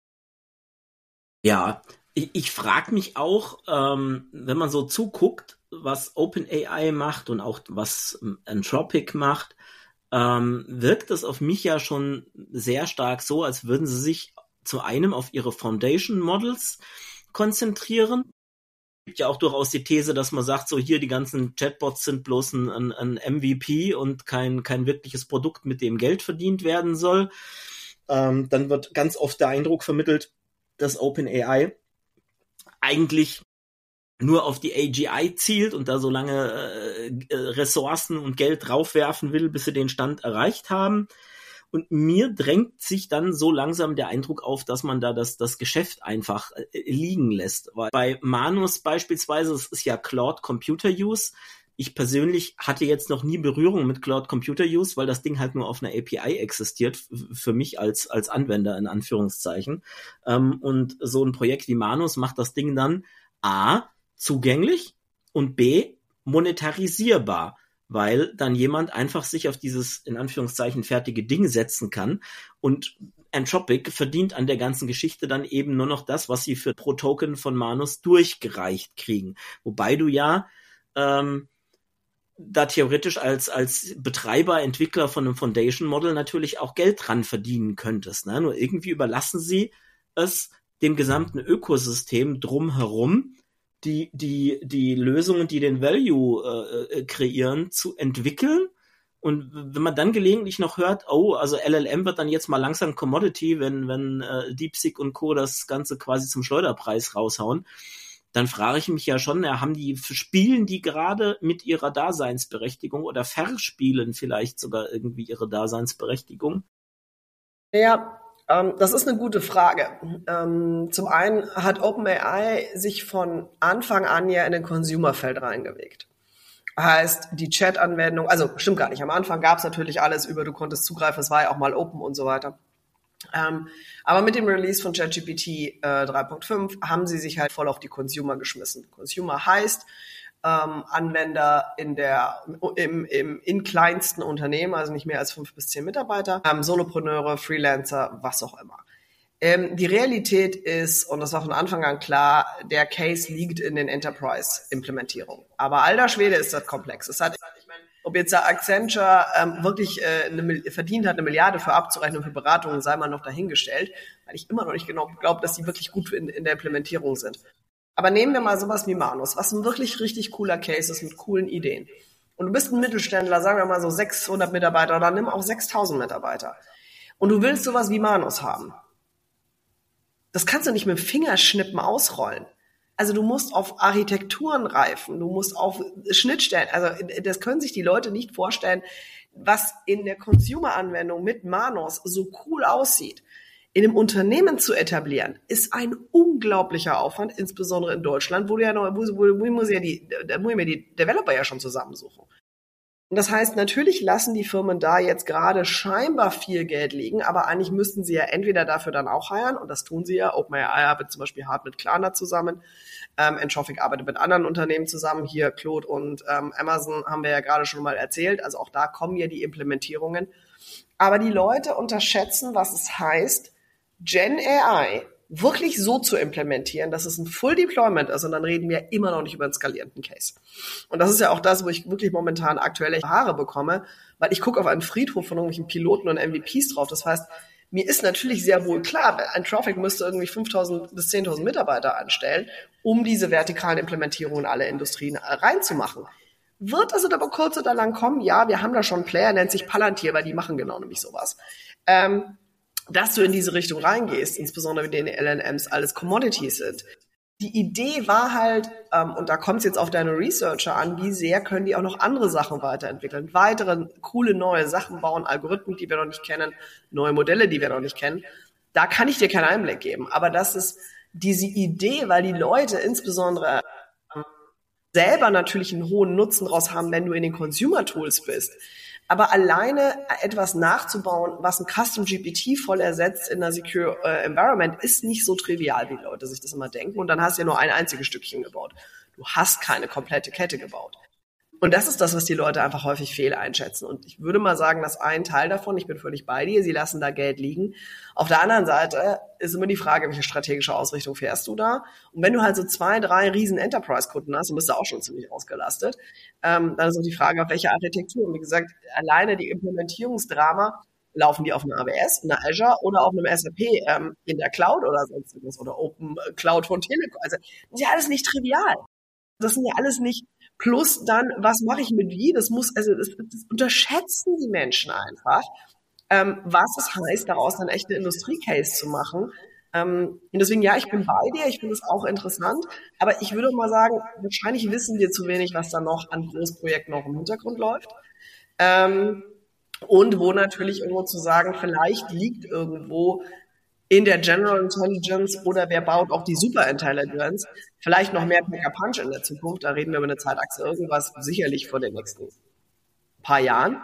Speaker 1: Ja, ich, ich frage mich auch, ähm, wenn man so zuguckt, was OpenAI macht und auch was Anthropic macht, ähm, wirkt es auf mich ja schon sehr stark so, als würden sie sich zu einem auf ihre Foundation Models konzentrieren. Es gibt ja auch durchaus die These, dass man sagt, so hier die ganzen Chatbots sind bloß ein, ein, ein M V P und kein, kein wirkliches Produkt, mit dem Geld verdient werden soll. Ähm, dann wird ganz oft der Eindruck vermittelt, dass OpenAI eigentlich nur auf die A G I zielt und da so lange äh, Ressourcen und Geld draufwerfen will, bis sie den Stand erreicht haben. Und mir drängt sich dann so langsam der Eindruck auf, dass man da das, das Geschäft einfach äh, liegen lässt. Weil bei Manus beispielsweise, es ist ja Cloud Computer Use. Ich persönlich hatte jetzt noch nie Berührung mit Cloud Computer Use, weil das Ding halt nur auf einer A P I existiert, f- für mich als, als Anwender in Anführungszeichen. Ähm, und so ein Projekt wie Manus macht das Ding dann A, zugänglich und B, monetarisierbar, weil dann jemand einfach sich auf dieses, in Anführungszeichen, fertige Ding setzen kann und Anthropic verdient an der ganzen Geschichte dann eben nur noch das, was sie für pro Token von Manus durchgereicht kriegen. Wobei du ja ähm, da theoretisch als, als Betreiber, Entwickler von einem Foundation-Model natürlich auch Geld dran verdienen könntest. Ne? Nur irgendwie überlassen sie es dem gesamten Ökosystem drumherum, die, die, die Lösungen, die den Value äh, kreieren, zu entwickeln. Und wenn man dann gelegentlich noch hört, oh, also L L M wird dann jetzt mal langsam Commodity, wenn, wenn äh, DeepSeek und Co. das Ganze quasi zum Schleuderpreis raushauen, dann frage ich mich ja schon, ja, haben die, spielen die gerade mit ihrer Daseinsberechtigung oder verspielen vielleicht sogar irgendwie ihre Daseinsberechtigung?
Speaker 2: Ja, ähm, das ist eine gute Frage. Ähm, zum einen hat OpenAI sich von Anfang an ja in den Consumer-Feld reingewegt. Heißt, die Chat-Anwendung, also stimmt gar nicht, am Anfang gab es natürlich alles über, du konntest zugreifen, es war ja auch mal open und so weiter. Ähm, aber mit dem Release von ChatGPT äh, drei Punkt fünf haben sie sich halt voll auf die Consumer geschmissen. Consumer heißt, Ähm, Anwender in der im, im in kleinsten Unternehmen, also nicht mehr als fünf bis zehn Mitarbeiter, ähm, Solopreneure, Freelancer, was auch immer. Ähm, die Realität ist, und das war von Anfang an klar, der Case liegt in den Enterprise-Implementierungen. Aber alter Schwede ist das komplex. Es hat, ich meine, ob jetzt der Accenture ähm, wirklich äh, eine, verdient hat, eine Milliarde für Abzurechnung für Beratungen, sei mal noch dahingestellt, weil ich immer noch nicht genau glaube, dass die wirklich gut in, in der Implementierung sind. Aber nehmen wir mal sowas wie Manus, was ein wirklich richtig cooler Case ist mit coolen Ideen. Und du bist ein Mittelständler, sagen wir mal so sechshundert Mitarbeiter oder nimm auch sechstausend Mitarbeiter. Und du willst sowas wie Manus haben. Das kannst du nicht mit dem Fingerschnippen ausrollen. Also du musst auf Architekturen reifen, du musst auf Schnittstellen, also das können sich die Leute nicht vorstellen, was in der Consumer-Anwendung mit Manus so cool aussieht. In einem Unternehmen zu etablieren, ist ein unglaublicher Aufwand, insbesondere in Deutschland, wo du ja noch, wo, wo, wo muss ja die, da muss ich mir die Developer ja schon zusammensuchen. Und das heißt, natürlich lassen die Firmen da jetzt gerade scheinbar viel Geld liegen, aber eigentlich müssten sie ja entweder dafür dann auch heiern, und das tun sie ja. OpenAI arbeitet zum Beispiel hart mit Klarna zusammen, ähm, Anthropic arbeitet mit anderen Unternehmen zusammen, hier Claude und ähm, Amazon haben wir ja gerade schon mal erzählt, also auch da kommen ja die Implementierungen. Aber die Leute unterschätzen, was es heißt, Gen A I wirklich so zu implementieren, dass es ein Full Deployment ist, und dann reden wir immer noch nicht über einen skalierenden Case. Und das ist ja auch das, wo ich wirklich momentan aktuelle Haare bekomme, weil ich gucke auf einen Friedhof von irgendwelchen Piloten und M V Ps drauf. Das heißt, mir ist natürlich sehr wohl klar, Anthropic müsste irgendwie fünftausend bis zehntausend Mitarbeiter anstellen, um diese vertikalen Implementierungen in alle Industrien reinzumachen. Wird also aber kurz oder lang kommen? Ja, wir haben da schon einen Player, nennt sich Palantir, weil die machen genau nämlich sowas. Ähm, dass du in diese Richtung reingehst, insbesondere mit den L L Ms alles Commodities sind. Die Idee war halt, ähm, und da kommt es jetzt auf deine Researcher an, wie sehr können die auch noch andere Sachen weiterentwickeln, weitere coole neue Sachen bauen, Algorithmen, die wir noch nicht kennen, neue Modelle, die wir noch nicht kennen. Da kann ich dir keinen Einblick geben. Aber das ist diese Idee, weil die Leute insbesondere selber natürlich einen hohen Nutzen draus haben, wenn du in den Consumer-Tools bist. Aber alleine etwas nachzubauen, was ein Custom G P T voll ersetzt in einer Secure äh, Environment, ist nicht so trivial, wie die Leute sich das immer denken. Und dann hast du ja nur ein einziges Stückchen gebaut. Du hast keine komplette Kette gebaut. Und das ist das, was die Leute einfach häufig fehleinschätzen. Und ich würde mal sagen, dass ein Teil davon, ich bin völlig bei dir, sie lassen da Geld liegen. Auf der anderen Seite ist immer die Frage, welche strategische Ausrichtung fährst du da? Und wenn du halt so zwei, drei riesen Enterprise-Kunden hast, dann bist du auch schon ziemlich ausgelastet. Ähm, dann ist auch die Frage, auf welche Architektur. Und wie gesagt, alleine die Implementierungsdrama, laufen die auf einer A W S, einer Azure oder auf einem S A P ähm, in der Cloud oder sonstiges oder Open Cloud von Telekom. Also das ist ja alles nicht trivial. Das sind ja alles nicht. Plus dann, was mache ich mit wie? Das muss, also das, das unterschätzen die Menschen einfach, ähm, was es heißt, daraus dann echt eine Industrie-Case zu machen. Ähm, und deswegen, ja, ich bin bei dir, ich finde es auch interessant, aber ich würde mal sagen, wahrscheinlich wissen wir zu wenig, was da noch an Großprojekten noch im Hintergrund läuft. Ähm, und wo natürlich irgendwo zu sagen, vielleicht liegt irgendwo in der General Intelligence oder wer baut auch die Super Intelligence, vielleicht noch mehr Pack-a-Punch in der Zukunft, da reden wir über eine Zeitachse irgendwas, sicherlich vor den nächsten paar Jahren.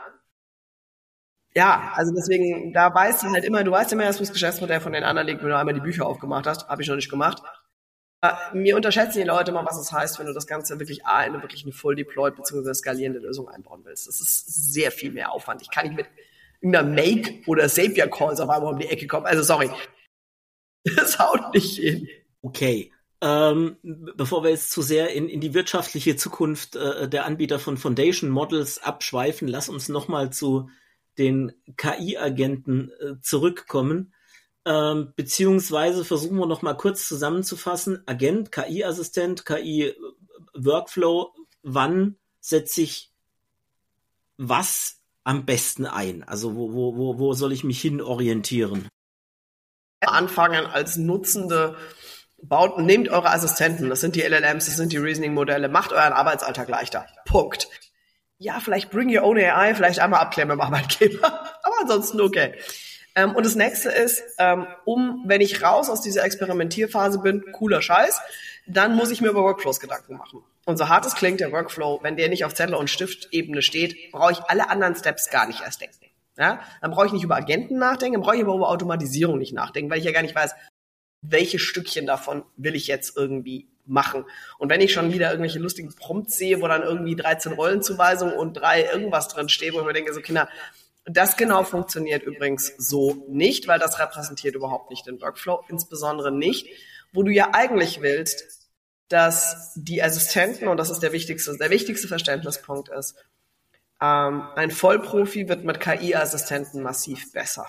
Speaker 2: Ja, also deswegen, da weißt du halt immer, du weißt immer erst, wo das Geschäftsmodell von den anderen liegt, wenn du einmal die Bücher aufgemacht hast, habe ich noch nicht gemacht. Äh, mir unterschätzen die Leute mal, was es heißt, wenn du das Ganze wirklich A, in eine wirklich eine full deployed bzw. skalierende Lösung einbauen willst. Das ist sehr viel mehr Aufwand. Ich kann nicht mit irgendeiner Make oder Zapier Calls auf einmal um die Ecke kommen. Also sorry. Das haut nicht hin.
Speaker 1: Okay. Ähm, bevor wir jetzt zu sehr in, in die wirtschaftliche Zukunft äh, der Anbieter von Foundation Models abschweifen, lass uns nochmal zu den K I-Agenten äh, zurückkommen. Ähm, beziehungsweise versuchen wir nochmal kurz zusammenzufassen. Agent, K I-Assistent, K I-Workflow, wann setze ich was am besten ein? Also wo, wo, wo, wo soll ich mich hin orientieren?
Speaker 2: Anfangen als Nutzende, baut, nehmt eure Assistenten, das sind die L L Ms, das sind die Reasoning-Modelle, macht euren Arbeitsalltag leichter. Punkt. Ja, vielleicht bring your own A I, vielleicht einmal abklären beim Arbeitgeber, aber ansonsten okay. Ähm, und das nächste ist, ähm, um, wenn ich raus aus dieser Experimentierphase bin, cooler Scheiß, dann muss ich mir über Workflows Gedanken machen. Und so hart es klingt, der Workflow, wenn der nicht auf Zettel- und Stiftebene steht, brauche ich alle anderen Steps gar nicht erst denken. Ja, dann brauche ich nicht über Agenten nachdenken, dann brauche ich aber über Automatisierung nicht nachdenken, weil ich ja gar nicht weiß, welche Stückchen davon will ich jetzt irgendwie machen. Und wenn ich schon wieder irgendwelche lustigen Prompts sehe, wo dann irgendwie dreizehn Rollenzuweisungen und drei irgendwas drin steht, wo ich mir denke, so Kinder, das genau funktioniert übrigens so nicht, weil das repräsentiert überhaupt nicht den Workflow, insbesondere nicht, wo du ja eigentlich willst, dass die Assistenten, und das ist der wichtigste, der wichtigste Verständnispunkt ist, Ähm, ein Vollprofi wird mit K I-Assistenten massiv besser.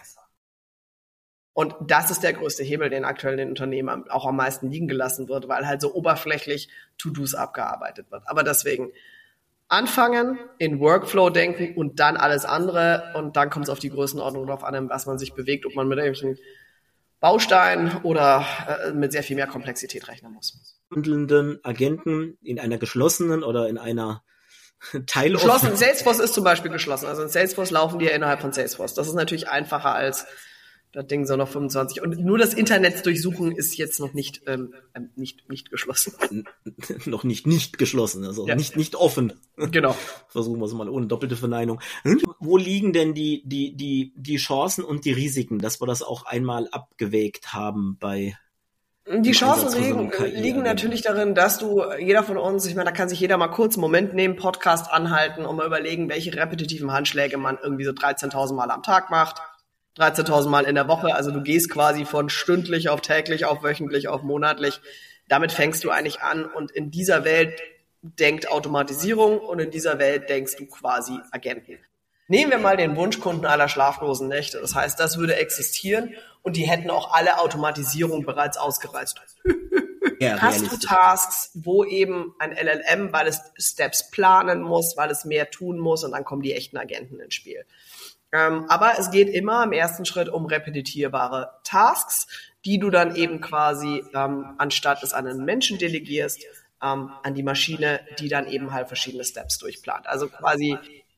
Speaker 2: Und das ist der größte Hebel, den aktuell den Unternehmen auch am meisten liegen gelassen wird, weil halt so oberflächlich To-Dos abgearbeitet wird. Aber deswegen anfangen, in Workflow denken und dann alles andere. Und dann kommt es auf die Größenordnung drauf an, was man sich bewegt, ob man mit irgendwelchen Bausteinen oder äh, mit sehr viel mehr Komplexität rechnen muss.
Speaker 1: Handelnden Agenten in einer geschlossenen oder in einer Teil
Speaker 2: geschlossen. Salesforce ist zum Beispiel geschlossen. Also in Salesforce laufen die ja innerhalb von Salesforce. Das ist natürlich einfacher als das Ding so noch fünfundzwanzig. Und nur das Internet durchsuchen ist jetzt noch nicht ähm, nicht nicht geschlossen.
Speaker 1: Noch nicht nicht geschlossen, also
Speaker 2: ja.
Speaker 1: nicht nicht offen.
Speaker 2: Genau.
Speaker 1: Versuchen wir es mal ohne doppelte Verneinung. Wo liegen denn die die die die Chancen und die Risiken, dass wir das auch einmal abgewägt haben bei
Speaker 2: Die Chancen liegen, liegen natürlich darin, dass du, jeder von uns, ich meine, da kann sich jeder mal kurz einen Moment nehmen, Podcast anhalten und mal überlegen, welche repetitiven Handschläge man irgendwie so dreizehntausend Mal am Tag macht, dreizehntausend Mal in der Woche. Also du gehst quasi von stündlich auf täglich, auf wöchentlich, auf monatlich. Damit fängst du eigentlich an und in dieser Welt denkt Automatisierung und in dieser Welt denkst du quasi Agenten. Nehmen wir mal den Wunschkunden aller schlaflosen Nächte. Das heißt, das würde existieren und die hätten auch alle Automatisierung bereits ausgereizt. Ja, hast du Tasks, wo eben ein L L M, weil es Steps planen muss, weil es mehr tun muss und dann kommen die echten Agenten ins Spiel. Ähm, aber es geht immer im ersten Schritt um repetitierbare Tasks, die du dann eben quasi, ähm, anstatt es an einen Menschen delegierst, ähm, an die Maschine, die dann eben halt verschiedene Steps durchplant. Also quasi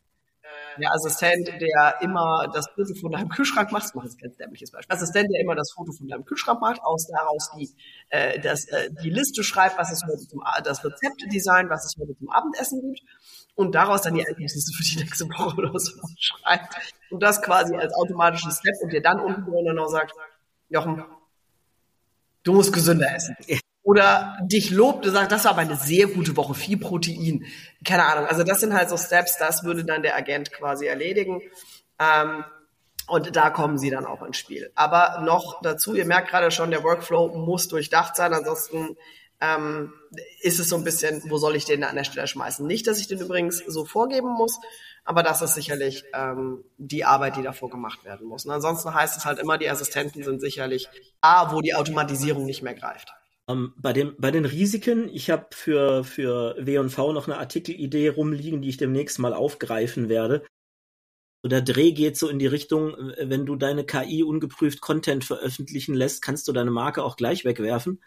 Speaker 2: der Assistent, der immer das Foto von deinem Kühlschrank macht, das mache ich jetzt ein ganz dämliches Beispiel. Assistent, der immer das Foto von deinem Kühlschrank macht, aus daraus die äh, das, äh, die Liste schreibt, was es heute zum das Rezeptdesign, was es heute zum Abendessen gibt und daraus dann die Einkaufsliste für die nächste Woche oder so schreibt und das quasi als automatischen Step und dir dann unten drunter noch sagt, Jochen, du musst gesünder essen. oder dich lobt und sagt, das war aber eine sehr gute Woche, viel Protein. Keine Ahnung. Also das sind halt so Steps, das würde dann der Agent quasi erledigen. Ähm, und da kommen sie dann auch ins Spiel. Aber noch dazu, ihr merkt gerade schon, der Workflow muss durchdacht sein, ansonsten ähm, ist es so ein bisschen, wo soll ich den an der Stelle schmeißen? Nicht, dass ich den übrigens so vorgeben muss, aber das ist sicherlich ähm, die Arbeit, die davor gemacht werden muss. Und ansonsten heißt es halt immer, die Assistenten sind sicherlich A, wo die Automatisierung nicht mehr greift.
Speaker 1: Um, bei, dem, bei den Risiken, ich habe für, für W und V noch eine Artikelidee rumliegen, die ich demnächst mal aufgreifen werde. Der Dreh geht so in die Richtung, wenn du deine K I ungeprüft Content veröffentlichen lässt, kannst du deine Marke auch gleich wegwerfen.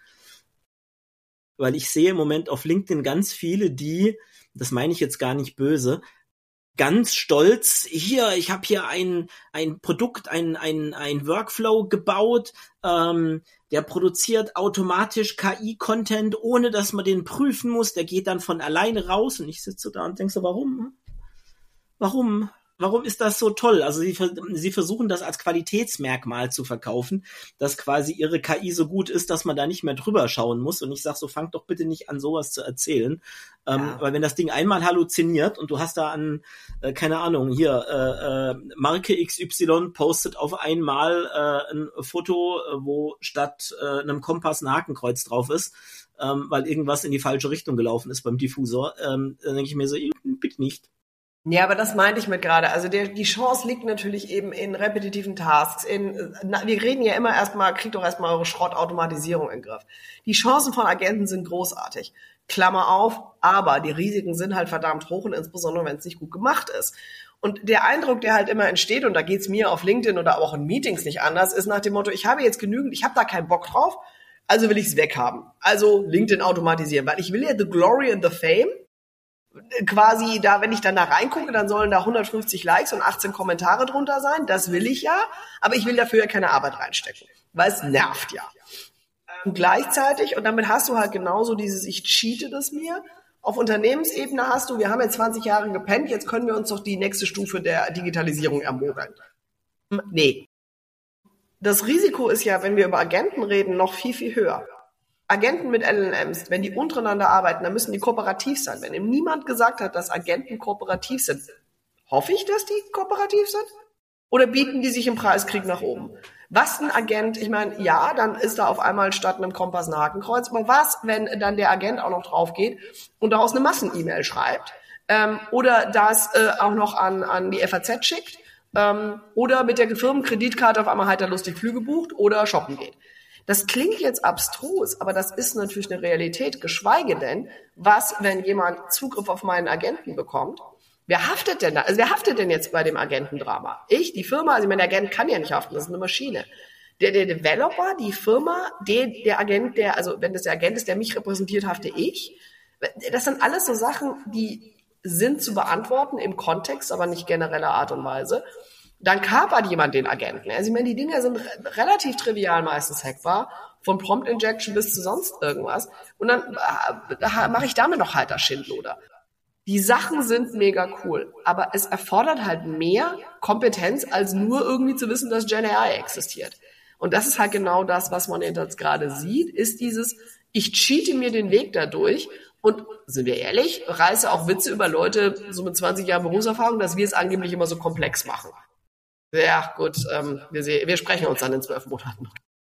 Speaker 1: Weil ich sehe im Moment auf LinkedIn ganz viele, die, das meine ich jetzt gar nicht böse, ganz stolz, hier, ich habe hier ein ein Produkt, ein ein ein Workflow gebaut, ähm, der produziert automatisch K I-Content, ohne dass man den prüfen muss, der geht dann von alleine raus und ich sitze da und denke so, warum? Warum? Warum ist das so toll? Also sie, sie versuchen das als Qualitätsmerkmal zu verkaufen, dass quasi ihre K I so gut ist, dass man da nicht mehr drüber schauen muss. Und ich sag so, fangt doch bitte nicht an, sowas zu erzählen. Ja. Ähm, weil wenn das Ding einmal halluziniert und du hast da an, äh, keine Ahnung, hier, äh, äh, Marke X Y postet auf einmal äh, ein Foto, äh, wo statt äh, einem Kompass ein Hakenkreuz drauf ist, ähm, weil irgendwas in die falsche Richtung gelaufen ist beim Diffusor, ähm, dann denke ich mir so, bitte nicht.
Speaker 2: Ja, aber das meinte ich mit gerade. Also der, die Chance liegt natürlich eben in repetitiven Tasks. In, na, wir reden ja immer erstmal, kriegt doch erstmal eure Schrottautomatisierung in den Griff. Die Chancen von Agenten sind großartig. Klammer auf, aber die Risiken sind halt verdammt hoch und insbesondere, wenn es nicht gut gemacht ist. Und der Eindruck, der halt immer entsteht, und da geht's mir auf LinkedIn oder auch in Meetings nicht anders, ist nach dem Motto, ich habe jetzt genügend, ich habe da keinen Bock drauf, also will ich's weghaben. Also LinkedIn automatisieren, weil ich will ja the glory and the fame. Quasi da, wenn ich dann da reingucke, dann sollen da hundertfünfzig Likes und achtzehn Kommentare drunter sein. Das will ich ja, aber ich will dafür ja keine Arbeit reinstecken, weil es nervt ja. Und gleichzeitig, und damit hast du halt genauso dieses, ich cheate das mir. Auf Unternehmensebene hast du, wir haben jetzt zwanzig Jahre gepennt, jetzt können wir uns doch die nächste Stufe der Digitalisierung ermogeln. Nee. Das Risiko ist ja, wenn wir über Agenten reden, noch viel, viel höher. Agenten mit L L Ms, wenn die untereinander arbeiten, dann müssen die kooperativ sein. Wenn ihm niemand gesagt hat, dass Agenten kooperativ sind, hoffe ich, dass die kooperativ sind? Oder bieten die sich im Preiskrieg nach oben? Was ein Agent, ich meine, ja, dann ist da auf einmal statt einem Kompass ein Hakenkreuz. Aber was, wenn dann der Agent auch noch drauf geht und daraus eine Massen-E-Mail schreibt? Ähm, oder das äh, auch noch an, an die F A Z schickt? Ähm, oder mit der Firmenkreditkarte auf einmal heiter lustig Flüge bucht oder shoppen geht? Das klingt jetzt abstrus, aber das ist natürlich eine Realität, geschweige denn, was, wenn jemand Zugriff auf meinen Agenten bekommt? Wer haftet denn da? Also wer haftet denn jetzt bei dem Agentendrama? Ich, die Firma? Also ich meine, der Agent kann ja nicht haften, das ist eine Maschine. Der, der Developer, die Firma, der, der Agent, der, also wenn das der Agent ist, der mich repräsentiert, hafte ich. Das sind alles so Sachen, die sind zu beantworten im Kontext, aber nicht genereller Art und Weise. Dann kapert jemand den Agenten. Also ich meine, die Dinger sind re- relativ trivial meistens hackbar, von Prompt Injection bis zu sonst irgendwas. Und dann äh, mache ich damit noch heiter Schindluder. Die Sachen sind mega cool, aber es erfordert halt mehr Kompetenz, als nur irgendwie zu wissen, dass Gen A I existiert. Und das ist halt genau das, was man jetzt gerade sieht, ist dieses, ich cheate mir den Weg dadurch. Und sind wir ehrlich, reiße auch Witze über Leute so mit zwanzig Jahren Berufserfahrung, dass wir es angeblich immer so komplex machen. Ja, gut, ähm, wir, seh, wir sprechen uns dann in zwölf Monaten.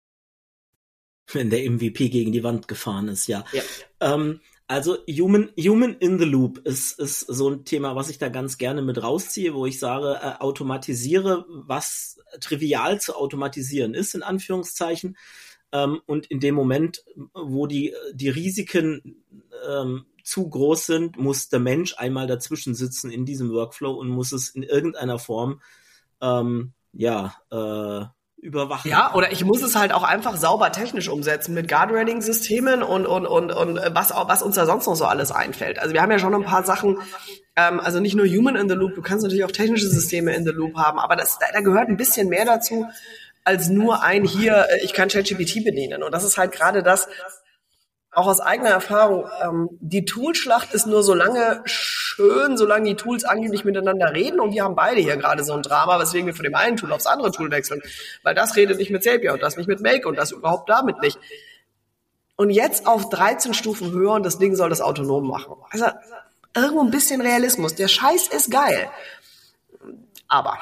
Speaker 1: Wenn der M V P gegen die Wand gefahren ist, ja.
Speaker 2: ja.
Speaker 1: Ähm, also Human, Human in the Loop ist, ist so ein Thema, was ich da ganz gerne mit rausziehe, wo ich sage, äh, automatisiere, was trivial zu automatisieren ist, in Anführungszeichen. Ähm, und in dem Moment, wo die, die Risiken ähm, zu groß sind, muss der Mensch einmal dazwischen sitzen in diesem Workflow und muss es in irgendeiner Form ähm, ja, äh, überwachen.
Speaker 2: Ja, oder ich muss es halt auch einfach sauber technisch umsetzen mit Guardrailing-Systemen und und und und was was uns da sonst noch so alles einfällt. Also wir haben ja schon ein paar Sachen, ähm, also nicht nur Human in the Loop, du kannst natürlich auch technische Systeme in the Loop haben, aber das da gehört ein bisschen mehr dazu als nur ein hier, ich kann ChatGPT bedienen. Und das ist halt gerade das, auch aus eigener Erfahrung, ähm, die Toolschlacht ist nur so lange schön, solange die Tools angeblich miteinander reden, und wir haben beide hier gerade so ein Drama, weswegen wir von dem einen Tool aufs andere Tool wechseln, weil das redet nicht mit Zapier und das nicht mit Make und das überhaupt damit nicht. Und jetzt auf dreizehn Stufen höher und das Ding soll das autonom machen. Also irgendwo ein bisschen Realismus. Der Scheiß ist geil. Aber.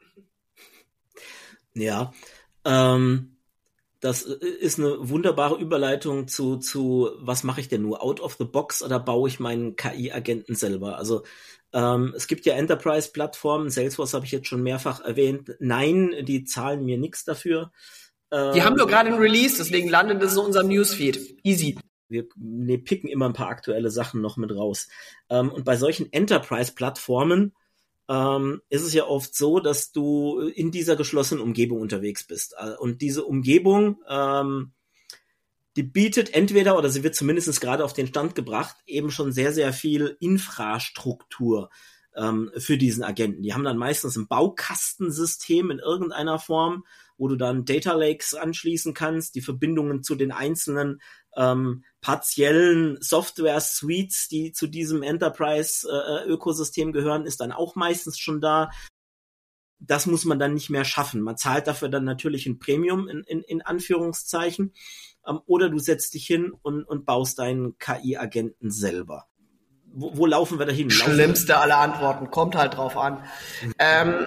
Speaker 1: Ja, ähm, das ist eine wunderbare Überleitung zu, zu was mache ich denn nur? Out of the box oder baue ich meinen K I-Agenten selber? Also ähm, es gibt ja Enterprise-Plattformen, Salesforce habe ich jetzt schon mehrfach erwähnt. Nein, die zahlen mir nichts dafür.
Speaker 2: Ähm, die haben nur gerade einen Release, deswegen landet es in unserem Newsfeed. Easy.
Speaker 1: Wir ne, picken immer ein paar aktuelle Sachen noch mit raus. Ähm, und bei solchen Enterprise-Plattformen ähm, ist es ja oft so, dass du in dieser geschlossenen Umgebung unterwegs bist. Und diese Umgebung, ähm, die bietet entweder, oder sie wird zumindest gerade auf den Stand gebracht, eben schon sehr, sehr viel Infrastruktur ähm, für diesen Agenten. Die haben dann meistens ein Baukastensystem in irgendeiner Form, wo du dann Data Lakes anschließen kannst, die Verbindungen zu den einzelnen ähm, partiellen Software-Suites, die zu diesem Enterprise-Ökosystem gehören, ist dann auch meistens schon da. Das muss man dann nicht mehr schaffen. Man zahlt dafür dann natürlich ein Premium in, in, in Anführungszeichen. Ähm, oder du setzt dich hin und, und baust deinen K I-Agenten selber. Wo, wo laufen wir da hin?
Speaker 2: Schlimmste aller Antworten. Kommt halt drauf an. ähm,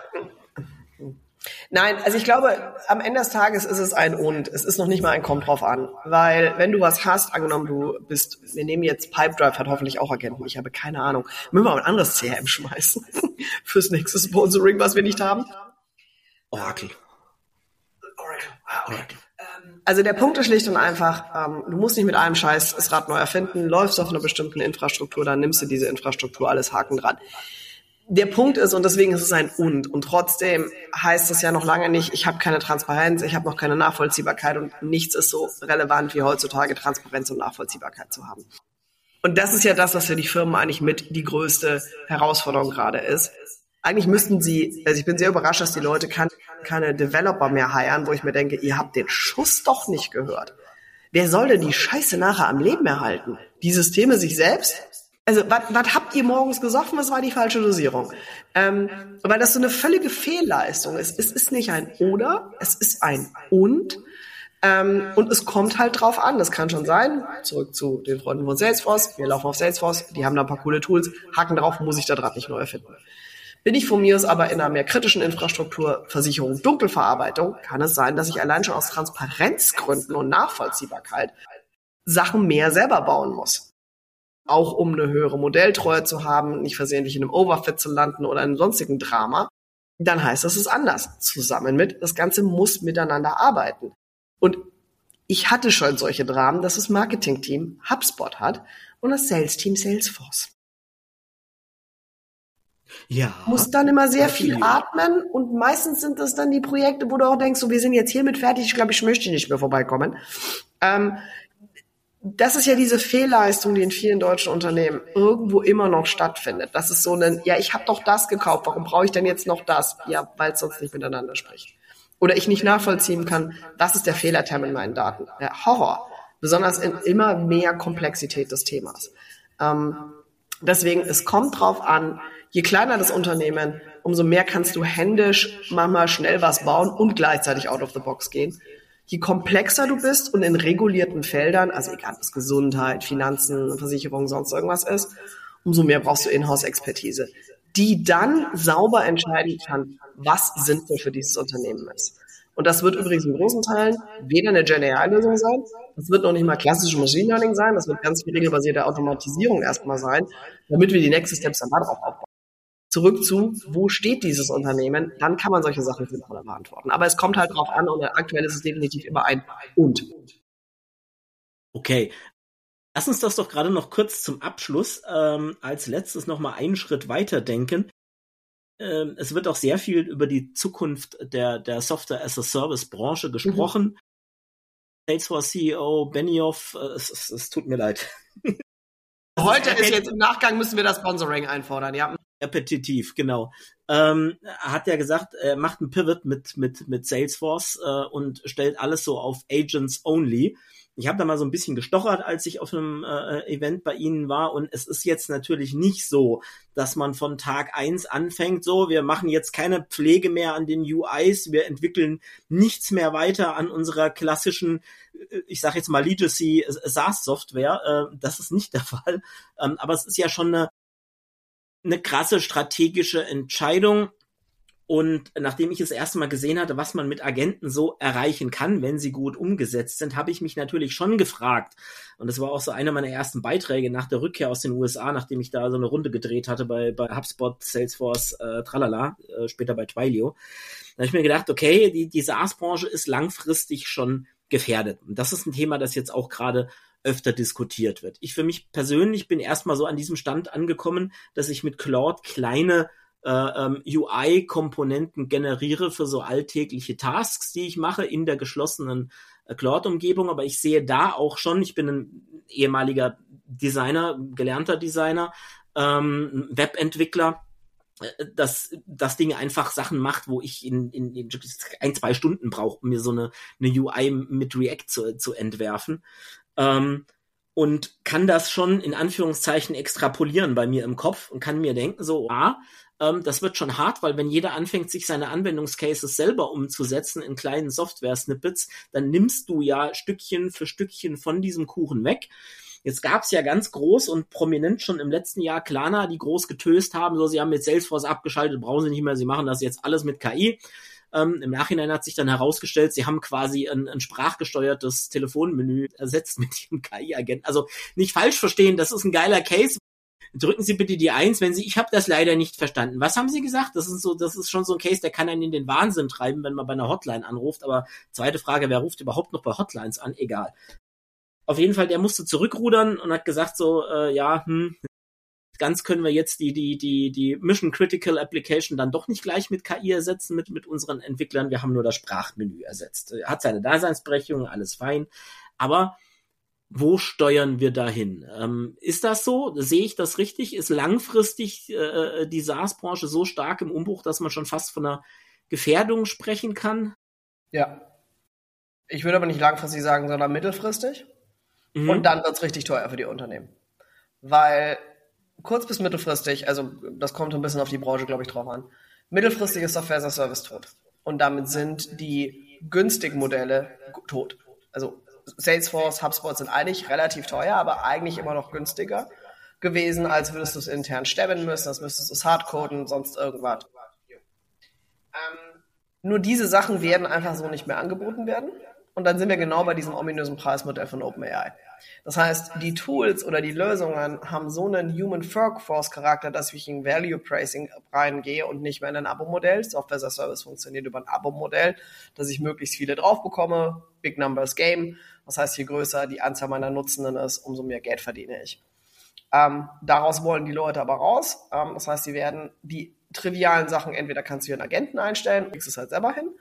Speaker 2: Nein, also ich glaube, am Ende des Tages ist es ein Und. Es ist noch nicht mal ein Kommt drauf an. Weil wenn du was hast, angenommen du bist, wir nehmen jetzt Pipedrive, hat hoffentlich auch Agenten, ich habe keine Ahnung. Müssen wir mal ein anderes C R M schmeißen fürs nächste Sponsoring, was wir nicht haben?
Speaker 1: Oracle.
Speaker 2: Oracle. Oracle. Also der Punkt ist schlicht und einfach, ähm, du musst nicht mit einem Scheiß das Rad neu erfinden, läufst auf einer bestimmten Infrastruktur, dann nimmst du diese Infrastruktur, alles Haken dran. Der Punkt ist, und deswegen ist es ein Und, und trotzdem heißt es ja noch lange nicht, ich habe keine Transparenz, ich habe noch keine Nachvollziehbarkeit und nichts ist so relevant wie heutzutage Transparenz und Nachvollziehbarkeit zu haben. Und das ist ja das, was für die Firmen eigentlich mit die größte Herausforderung gerade ist. Eigentlich müssten sie, also ich bin sehr überrascht, dass die Leute keine, keine Developer mehr hiren, wo ich mir denke, ihr habt den Schuss doch nicht gehört. Wer soll denn die Scheiße nachher am Leben erhalten? Die Systeme sich selbst? Also, was habt ihr morgens gesoffen? Was war die falsche Dosierung? Ähm, weil das so eine völlige Fehlleistung ist. Es ist nicht ein Oder, es ist ein Und. Ähm, und es kommt halt drauf an. Das kann schon sein, zurück zu den Freunden von Salesforce. Wir laufen auf Salesforce, die haben da ein paar coole Tools. Haken drauf, muss ich da dran nicht neu erfinden. Bin ich von mir aus aber in einer mehr kritischen Infrastruktur, Versicherung, Dunkelverarbeitung, kann es sein, dass ich allein schon aus Transparenzgründen und Nachvollziehbarkeit Sachen mehr selber bauen muss. Auch um eine höhere Modelltreue zu haben, nicht versehentlich in einem Overfit zu landen oder in einem sonstigen Drama, dann heißt das, es ist anders. Zusammen mit, das Ganze muss miteinander arbeiten. Und ich hatte schon solche Dramen, dass das Marketing-Team HubSpot hat und das Sales-Team Salesforce.
Speaker 1: Ja.
Speaker 2: Muss dann immer sehr viel atmen und meistens sind das dann die Projekte, wo du auch denkst, so, wir sind jetzt hiermit fertig, ich glaube, ich möchte nicht mehr vorbeikommen. Ähm, Das ist ja diese Fehlleistung, die in vielen deutschen Unternehmen irgendwo immer noch stattfindet. Das ist so ein, ja, ich habe doch das gekauft, warum brauche ich denn jetzt noch das? Ja, weil es sonst nicht miteinander spricht. Oder ich nicht nachvollziehen kann, was ist der Fehlerterm in meinen Daten? Ja, Horror. Besonders in immer mehr Komplexität des Themas. Ähm, deswegen, es kommt drauf an, je kleiner das Unternehmen, umso mehr kannst du händisch manchmal schnell was bauen und gleichzeitig out of the box gehen. Je komplexer du bist und in regulierten Feldern, also egal ob es Gesundheit, Finanzen, Versicherung, sonst irgendwas ist, umso mehr brauchst du Inhouse-Expertise, die dann sauber entscheiden kann, was sinnvoll für dieses Unternehmen ist. Und das wird übrigens in großen Teilen weder eine Gen A I-Lösung sein, das wird noch nicht mal klassische Machine Learning sein, das wird ganz viel regelbasierte Automatisierung erstmal sein, damit wir die nächsten Steps dann darauf aufbauen. Zurück zu, wo steht dieses Unternehmen, dann kann man solche Sachen sinnvoller beantworten. Aber es kommt halt drauf an und aktuell ist es definitiv immer ein Und.
Speaker 1: Okay. Lass uns das doch gerade noch kurz zum Abschluss ähm, als letztes nochmal einen Schritt weiter denken. Ähm, es wird auch sehr viel über die Zukunft der, der Software-as-a-Service-Branche gesprochen. Mhm. Salesforce C E O Benioff, äh, es, es, es tut mir leid.
Speaker 2: Heute ist jetzt im Nachgang, müssen wir das Sponsoring einfordern, ja.
Speaker 1: Repetitiv, genau. Ähm, hat ja gesagt, er macht einen Pivot mit mit mit Salesforce äh, und stellt alles so auf Agents only. Ich habe da mal so ein bisschen gestochert, als ich auf einem äh, Event bei Ihnen war, und es ist jetzt natürlich nicht so, dass man von Tag eins anfängt, so, wir machen jetzt keine Pflege mehr an den U Is, wir entwickeln nichts mehr weiter an unserer klassischen, ich sage jetzt mal Legacy SaaS-Software, äh, das ist nicht der Fall, ähm, aber es ist ja schon eine, eine krasse strategische Entscheidung. Und nachdem ich das erste Mal gesehen hatte, was man mit Agenten so erreichen kann, wenn sie gut umgesetzt sind, habe ich mich natürlich schon gefragt. Und das war auch so einer meiner ersten Beiträge nach der Rückkehr aus den U S A, nachdem ich da so eine Runde gedreht hatte bei, bei HubSpot, Salesforce, äh, tralala, äh, später bei Twilio. Da habe ich mir gedacht, okay, die, die SaaS-Branche ist langfristig schon gefährdet. Und das ist ein Thema, das jetzt auch gerade öfter diskutiert wird. Ich für mich persönlich bin erstmal so an diesem Stand angekommen, dass ich mit Claude kleine Uh, U I-Komponenten generiere für so alltägliche Tasks, die ich mache in der geschlossenen uh, Claude-Umgebung. Aber ich sehe da auch schon, ich bin ein ehemaliger Designer, gelernter Designer, ähm, Webentwickler, dass das Ding einfach Sachen macht, wo ich in, in, in ein, zwei Stunden brauche, um mir so eine, eine U I mit React zu, zu entwerfen. Ähm, und kann das schon in Anführungszeichen extrapolieren bei mir im Kopf und kann mir denken, so, ah, ähm, das wird schon hart, weil wenn jeder anfängt, sich seine Anwendungscases selber umzusetzen in kleinen Software-Snippets, dann nimmst du ja Stückchen für Stückchen von diesem Kuchen weg. Jetzt gab's ja ganz groß und prominent schon im letzten Jahr Klarna, die groß getöst haben, so, sie haben mit Salesforce abgeschaltet, brauchen sie nicht mehr, sie machen das jetzt alles mit K I. Ähm, Im Nachhinein hat sich dann herausgestellt, sie haben quasi ein, ein sprachgesteuertes Telefonmenü ersetzt mit ihrem K I-Agenten. Also nicht falsch verstehen, das ist ein geiler Case. Drücken Sie bitte die Eins, wenn Sie, ich habe das leider nicht verstanden. Was haben Sie gesagt? Das ist so, das ist schon so ein Case, der kann einen in den Wahnsinn treiben, wenn man bei einer Hotline anruft. Aber zweite Frage, wer ruft überhaupt noch bei Hotlines an? Egal. Auf jeden Fall, der musste zurückrudern und hat gesagt so, äh, ja, hm, ganz können wir jetzt die, die, die, die Mission Critical Application dann doch nicht gleich mit K I ersetzen, mit, mit unseren Entwicklern. Wir haben nur das Sprachmenü ersetzt. Hat seine Daseinsberechtigung, alles fein. Aber wo steuern wir dahin? Ähm, ist das so? Sehe ich das richtig? Ist langfristig äh, die SaaS-Branche so stark im Umbruch, dass man schon fast von einer Gefährdung sprechen kann?
Speaker 2: Ja. Ich würde aber nicht langfristig sagen, sondern mittelfristig. Mhm. Und dann wird es richtig teuer für die Unternehmen. Weil kurz- bis mittelfristig, also das kommt ein bisschen auf die Branche, glaube ich, drauf an, mittelfristig ist Software as a Service tot. Und damit sind die günstigen Modelle tot. Also Salesforce, HubSpot sind eigentlich relativ teuer, aber eigentlich immer noch günstiger gewesen, als würdest du es intern stemmen müssen, als müsstest du es hardcoden, sonst irgendwas. Ähm, nur diese Sachen werden einfach so nicht mehr angeboten werden. Und dann sind wir genau bei diesem ominösen Preismodell von OpenAI. Das heißt, die Tools oder die Lösungen haben so einen Human Workforce Charakter, dass ich in Value Pricing reingehe und nicht mehr in ein Abo-Modell. Software as a Service funktioniert über ein Abo-Modell, dass ich möglichst viele drauf bekomme. Big Numbers Game. Das heißt, je größer die Anzahl meiner Nutzenden ist, umso mehr Geld verdiene ich. Ähm, daraus wollen die Leute aber raus. Ähm, das heißt, sie werden die trivialen Sachen, entweder kannst du hier einen Agenten einstellen, kriegst es halt selber hin.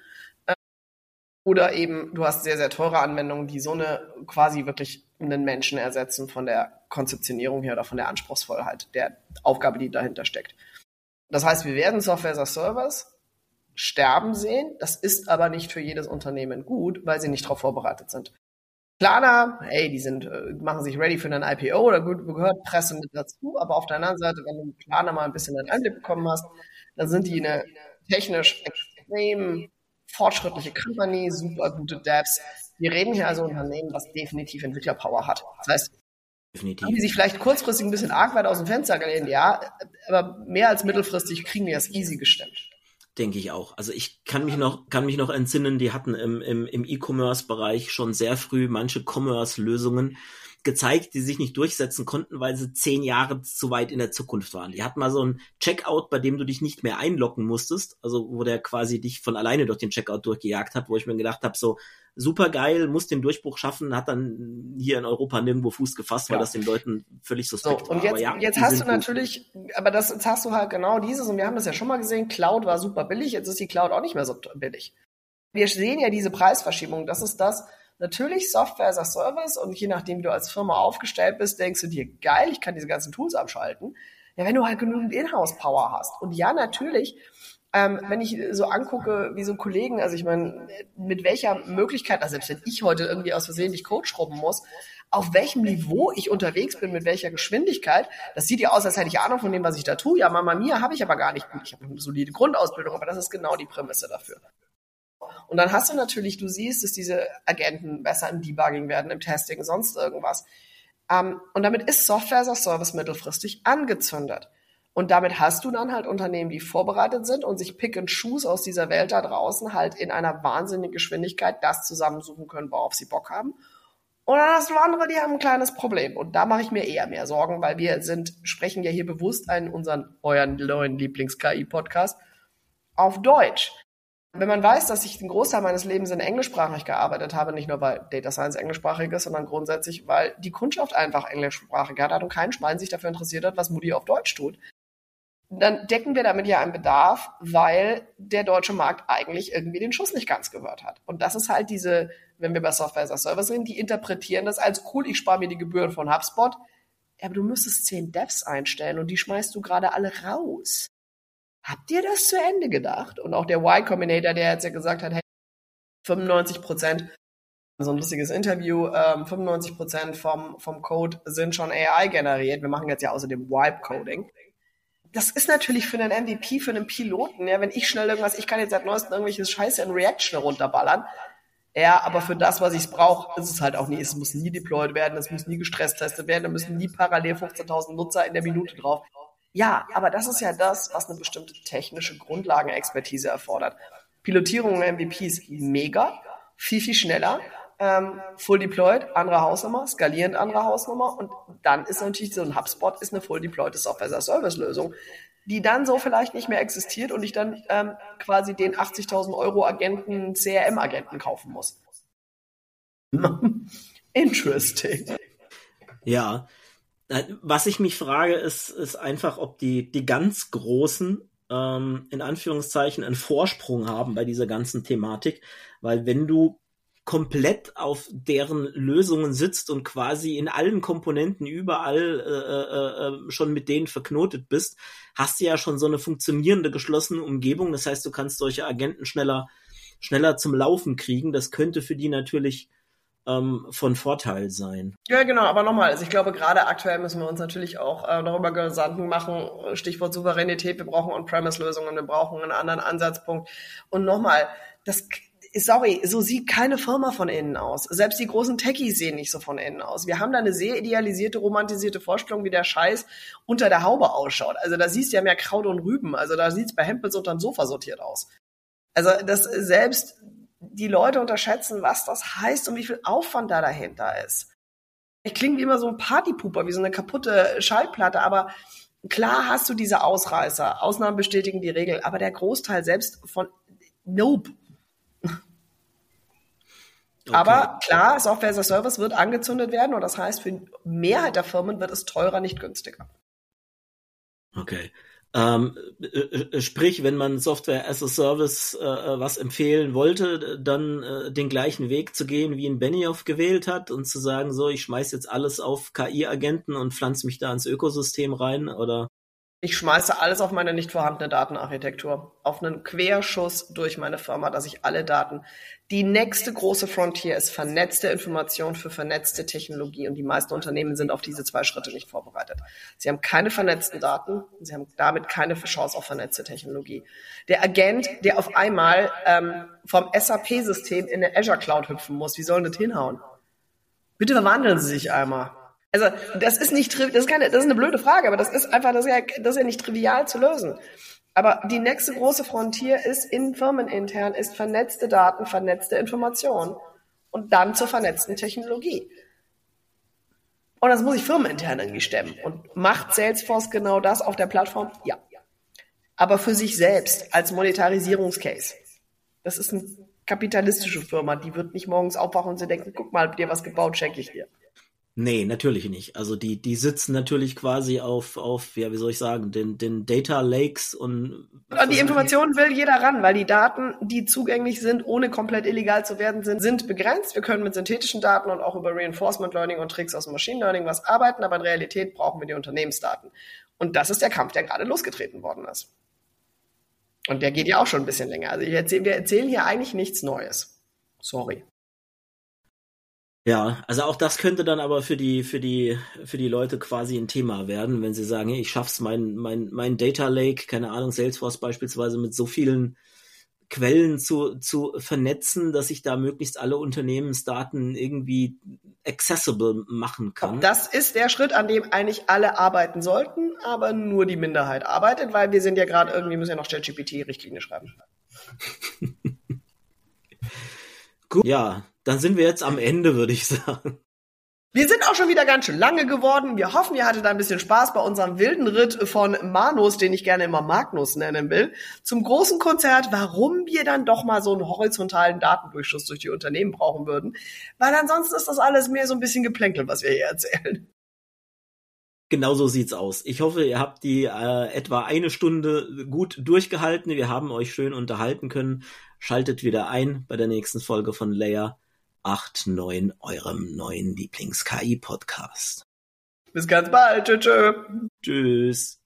Speaker 2: Oder eben, du hast sehr, sehr teure Anwendungen, die so eine quasi wirklich einen Menschen ersetzen von der Konzeptionierung her oder von der Anspruchsvollheit der Aufgabe, die dahinter steckt. Das heißt, wir werden Software as a Service sterben sehen. Das ist aber nicht für jedes Unternehmen gut, weil sie nicht darauf vorbereitet sind. Klarna, hey, die sind, machen sich ready für einen I P O, oder gut, gehört Presse mit dazu, aber auf der anderen Seite, wenn du Klarna mal ein bisschen einen Einblick bekommen hast, dann sind die eine technisch extrem fortschrittliche Company, super gute Devs. Wir reden hier also ein Unternehmen, was definitiv Entwicklerpower hat. Das heißt, definitiv. Haben die sich vielleicht kurzfristig ein bisschen arg weit aus dem Fenster gelehnt, ja, aber mehr als mittelfristig kriegen die das easy gestemmt.
Speaker 1: Denke ich auch. Also ich kann mich noch, kann mich noch entsinnen, die hatten im, im, im E-Commerce-Bereich schon sehr früh manche Commerce-Lösungen gezeigt, die sich nicht durchsetzen konnten, weil sie zehn Jahre zu weit in der Zukunft waren. Die hatten mal so ein Checkout, bei dem du dich nicht mehr einloggen musstest, also wo der quasi dich von alleine durch den Checkout durchgejagt hat, wo ich mir gedacht habe, so super geil, muss den Durchbruch schaffen, hat dann hier in Europa nirgendwo Fuß gefasst, weil ja. das den Leuten völlig suspekt
Speaker 2: so, und war. Jetzt, aber ja, jetzt hast du natürlich, gut. aber das jetzt hast du halt genau dieses, und wir haben das ja schon mal gesehen, Cloud war super billig, jetzt ist die Cloud auch nicht mehr so billig. Wir sehen ja diese Preisverschiebung, das ist das, natürlich Software as a Service, und je nachdem, wie du als Firma aufgestellt bist, denkst du dir, geil, ich kann diese ganzen Tools abschalten. Ja, wenn du halt genügend Inhouse-Power hast. Und ja, natürlich Ähm, wenn ich so angucke, wie so Kollegen, also ich meine, mit welcher Möglichkeit, also selbst wenn ich heute irgendwie aus Versehen dich Coach schrubben muss, auf welchem Niveau ich unterwegs bin, mit welcher Geschwindigkeit, das sieht ja aus, als hätte ich Ahnung von dem, was ich da tue. Ja, Mama Mia, habe ich aber gar nicht. Ich habe eine solide Grundausbildung, aber das ist genau die Prämisse dafür. Und dann hast du natürlich, du siehst, dass diese Agenten besser im Debugging werden, im Testing, sonst irgendwas. Um, und damit ist Software as a Service mittelfristig angezündet. Und damit hast du dann halt Unternehmen, die vorbereitet sind und sich Pick and Choose aus dieser Welt da draußen halt in einer wahnsinnigen Geschwindigkeit das zusammensuchen können, worauf sie Bock haben. Und dann hast du andere, die haben ein kleines Problem. Und da mache ich mir eher mehr Sorgen, weil wir sind, sprechen ja hier bewusst einen, unseren, euren neuen Lieblings-K I-Podcast auf Deutsch. Wenn man weiß, dass ich den Großteil meines Lebens in englischsprachig gearbeitet habe, nicht nur weil Data Science englischsprachig ist, sondern grundsätzlich, weil die Kundschaft einfach englischsprachig hat und kein Schwein sich dafür interessiert hat, was Mutti auf Deutsch tut, dann decken wir damit ja einen Bedarf, weil der deutsche Markt eigentlich irgendwie den Schuss nicht ganz gehört hat. Und das ist halt diese, wenn wir bei Software as a Service sind, die interpretieren das als cool, ich spare mir die Gebühren von HubSpot, aber du müsstest zehn Devs einstellen und die schmeißt du gerade alle raus. Habt ihr das zu Ende gedacht? Und auch der Y Combinator, der jetzt ja gesagt hat, hey, fünfundneunzig Prozent, so ein lustiges Interview, ähm, fünfundneunzig Prozent vom, vom Code sind schon A I generiert. Wir machen jetzt ja außerdem Vibe-Coding. Das ist natürlich für einen M V P, für einen Piloten, ja, wenn ich schnell irgendwas, ich kann jetzt seit neuestem irgendwelches Scheiße in Reaction runterballern. Ja, aber für das, was ich brauche, ist es halt auch nie. Es muss nie deployed werden, es muss nie gestresst testet werden, da müssen nie parallel fünfzehntausend Nutzer in der Minute drauf. Ja, aber das ist ja das, was eine bestimmte technische Grundlagenexpertise erfordert. Pilotierung und M V Ps mega, viel, viel schneller, ähm, full deployed, andere Hausnummer, skalierend andere Hausnummer und dann ist natürlich so ein HubSpot ist eine full deployed Software as a Service Lösung, die dann so vielleicht nicht mehr existiert und ich dann ähm, quasi den achtzigtausend Euro Agenten, C R M-Agenten kaufen muss. Interesting.
Speaker 1: Ja. Was ich mich frage, ist, ist einfach, ob die, die ganz Großen ähm, in Anführungszeichen einen Vorsprung haben bei dieser ganzen Thematik, weil wenn du komplett auf deren Lösungen sitzt und quasi in allen Komponenten überall äh, äh, schon mit denen verknotet bist, hast du ja schon so eine funktionierende, geschlossene Umgebung. Das heißt, du kannst solche Agenten schneller, schneller zum Laufen kriegen. Das könnte für die natürlich ähm, von Vorteil sein.
Speaker 2: Ja, genau, aber nochmal, also ich glaube, gerade aktuell müssen wir uns natürlich auch äh, darüber Gedanken machen, Stichwort Souveränität, wir brauchen On-Premise-Lösungen, wir brauchen einen anderen Ansatzpunkt. Und nochmal, das sorry, so sieht keine Firma von innen aus. Selbst die großen Techies sehen nicht so von innen aus. Wir haben da eine sehr idealisierte, romantisierte Vorstellung, wie der Scheiß unter der Haube ausschaut. Also da siehst du ja mehr Kraut und Rüben. Also da sieht's bei Hempels unterm Sofa sortiert aus. Also das selbst die Leute unterschätzen, was das heißt und wie viel Aufwand da dahinter ist. Ich klinge wie immer so ein Partypuper, wie so eine kaputte Schallplatte, aber klar hast du diese Ausreißer. Ausnahmen bestätigen die Regel, aber der Großteil selbst von Nope. Okay. Aber klar, Software as a Service wird angezündet werden und das heißt, für die Mehrheit der Firmen wird es teurer, nicht günstiger.
Speaker 1: Okay. Ähm, äh, sprich, wenn man Software as a Service äh, was empfehlen wollte, dann äh, den gleichen Weg zu gehen, wie ihn Benioff gewählt hat und zu sagen, so, ich schmeiß jetzt alles auf K I-Agenten und pflanze mich da ins Ökosystem rein, oder?
Speaker 2: Ich schmeiße alles auf meine nicht vorhandene Datenarchitektur, auf einen Querschuss durch meine Firma, dass ich alle Daten. Die nächste große Frontier ist vernetzte Information für vernetzte Technologie und die meisten Unternehmen sind auf diese zwei Schritte nicht vorbereitet. Sie haben keine vernetzten Daten, sie haben damit keine Chance auf vernetzte Technologie. Der Agent, der auf einmal ähm, vom S A P-System in eine Azure Cloud hüpfen muss, wie soll das hinhauen? Bitte verwandeln Sie sich einmal. Also das ist nicht, das ist keine, das ist eine blöde Frage, aber das ist einfach, das ist ja, das ist ja nicht trivial zu lösen. Aber die nächste große Frontier ist in firmenintern, ist vernetzte Daten, vernetzte Informationen und dann zur vernetzten Technologie. Und das muss ich firmenintern irgendwie stemmen. Und macht Salesforce genau das auf der Plattform? Ja. Aber für sich selbst als Monetarisierungscase. Das ist eine kapitalistische Firma, die wird nicht morgens aufwachen und sie denken, guck mal, hab dir was gebaut, schenke ich dir.
Speaker 1: Nee, natürlich nicht. Also die die sitzen natürlich quasi auf auf ja, wie soll ich sagen, den den Data Lakes und
Speaker 2: an die Informationen will jeder ran, weil die Daten, die zugänglich sind, ohne komplett illegal zu werden, sind sind begrenzt. Wir können mit synthetischen Daten und auch über Reinforcement Learning und Tricks aus dem Machine Learning was arbeiten, aber in Realität brauchen wir die Unternehmensdaten. Und das ist der Kampf, der gerade losgetreten worden ist. Und der geht ja auch schon ein bisschen länger. Also ich erzähl, wir erzählen hier eigentlich nichts Neues. Sorry.
Speaker 1: Ja, also auch das könnte dann aber für die für die für die Leute quasi ein Thema werden, wenn sie sagen, hey, ich schaff's, mein mein mein Data Lake, keine Ahnung, Salesforce beispielsweise mit so vielen Quellen zu zu vernetzen, dass ich da möglichst alle Unternehmensdaten irgendwie accessible machen kann.
Speaker 2: Das ist der Schritt, an dem eigentlich alle arbeiten sollten, aber nur die Minderheit arbeitet, weil wir sind ja gerade irgendwie, müssen ja noch ChatGPT-Richtlinie schreiben.
Speaker 1: Gut, ja, dann sind wir jetzt am Ende, würde ich sagen.
Speaker 2: Wir sind auch schon wieder ganz schön lange geworden. Wir hoffen, ihr hattet ein bisschen Spaß bei unserem wilden Ritt von Manus, den ich gerne immer Magnus nennen will, zum großen Konzert, warum wir dann doch mal so einen horizontalen Datendurchschuss durch die Unternehmen brauchen würden. Weil ansonsten ist das alles mehr so ein bisschen Geplänkel, was wir hier erzählen.
Speaker 1: Genau so sieht's aus. Ich hoffe, ihr habt die äh, etwa eine Stunde gut durchgehalten. Wir haben euch schön unterhalten können. Schaltet wieder ein bei der nächsten Folge von Layer acht neun, eurem neuen Lieblings-K I-Podcast.
Speaker 2: Bis ganz bald. Tschö, tschö.
Speaker 1: Tschüss.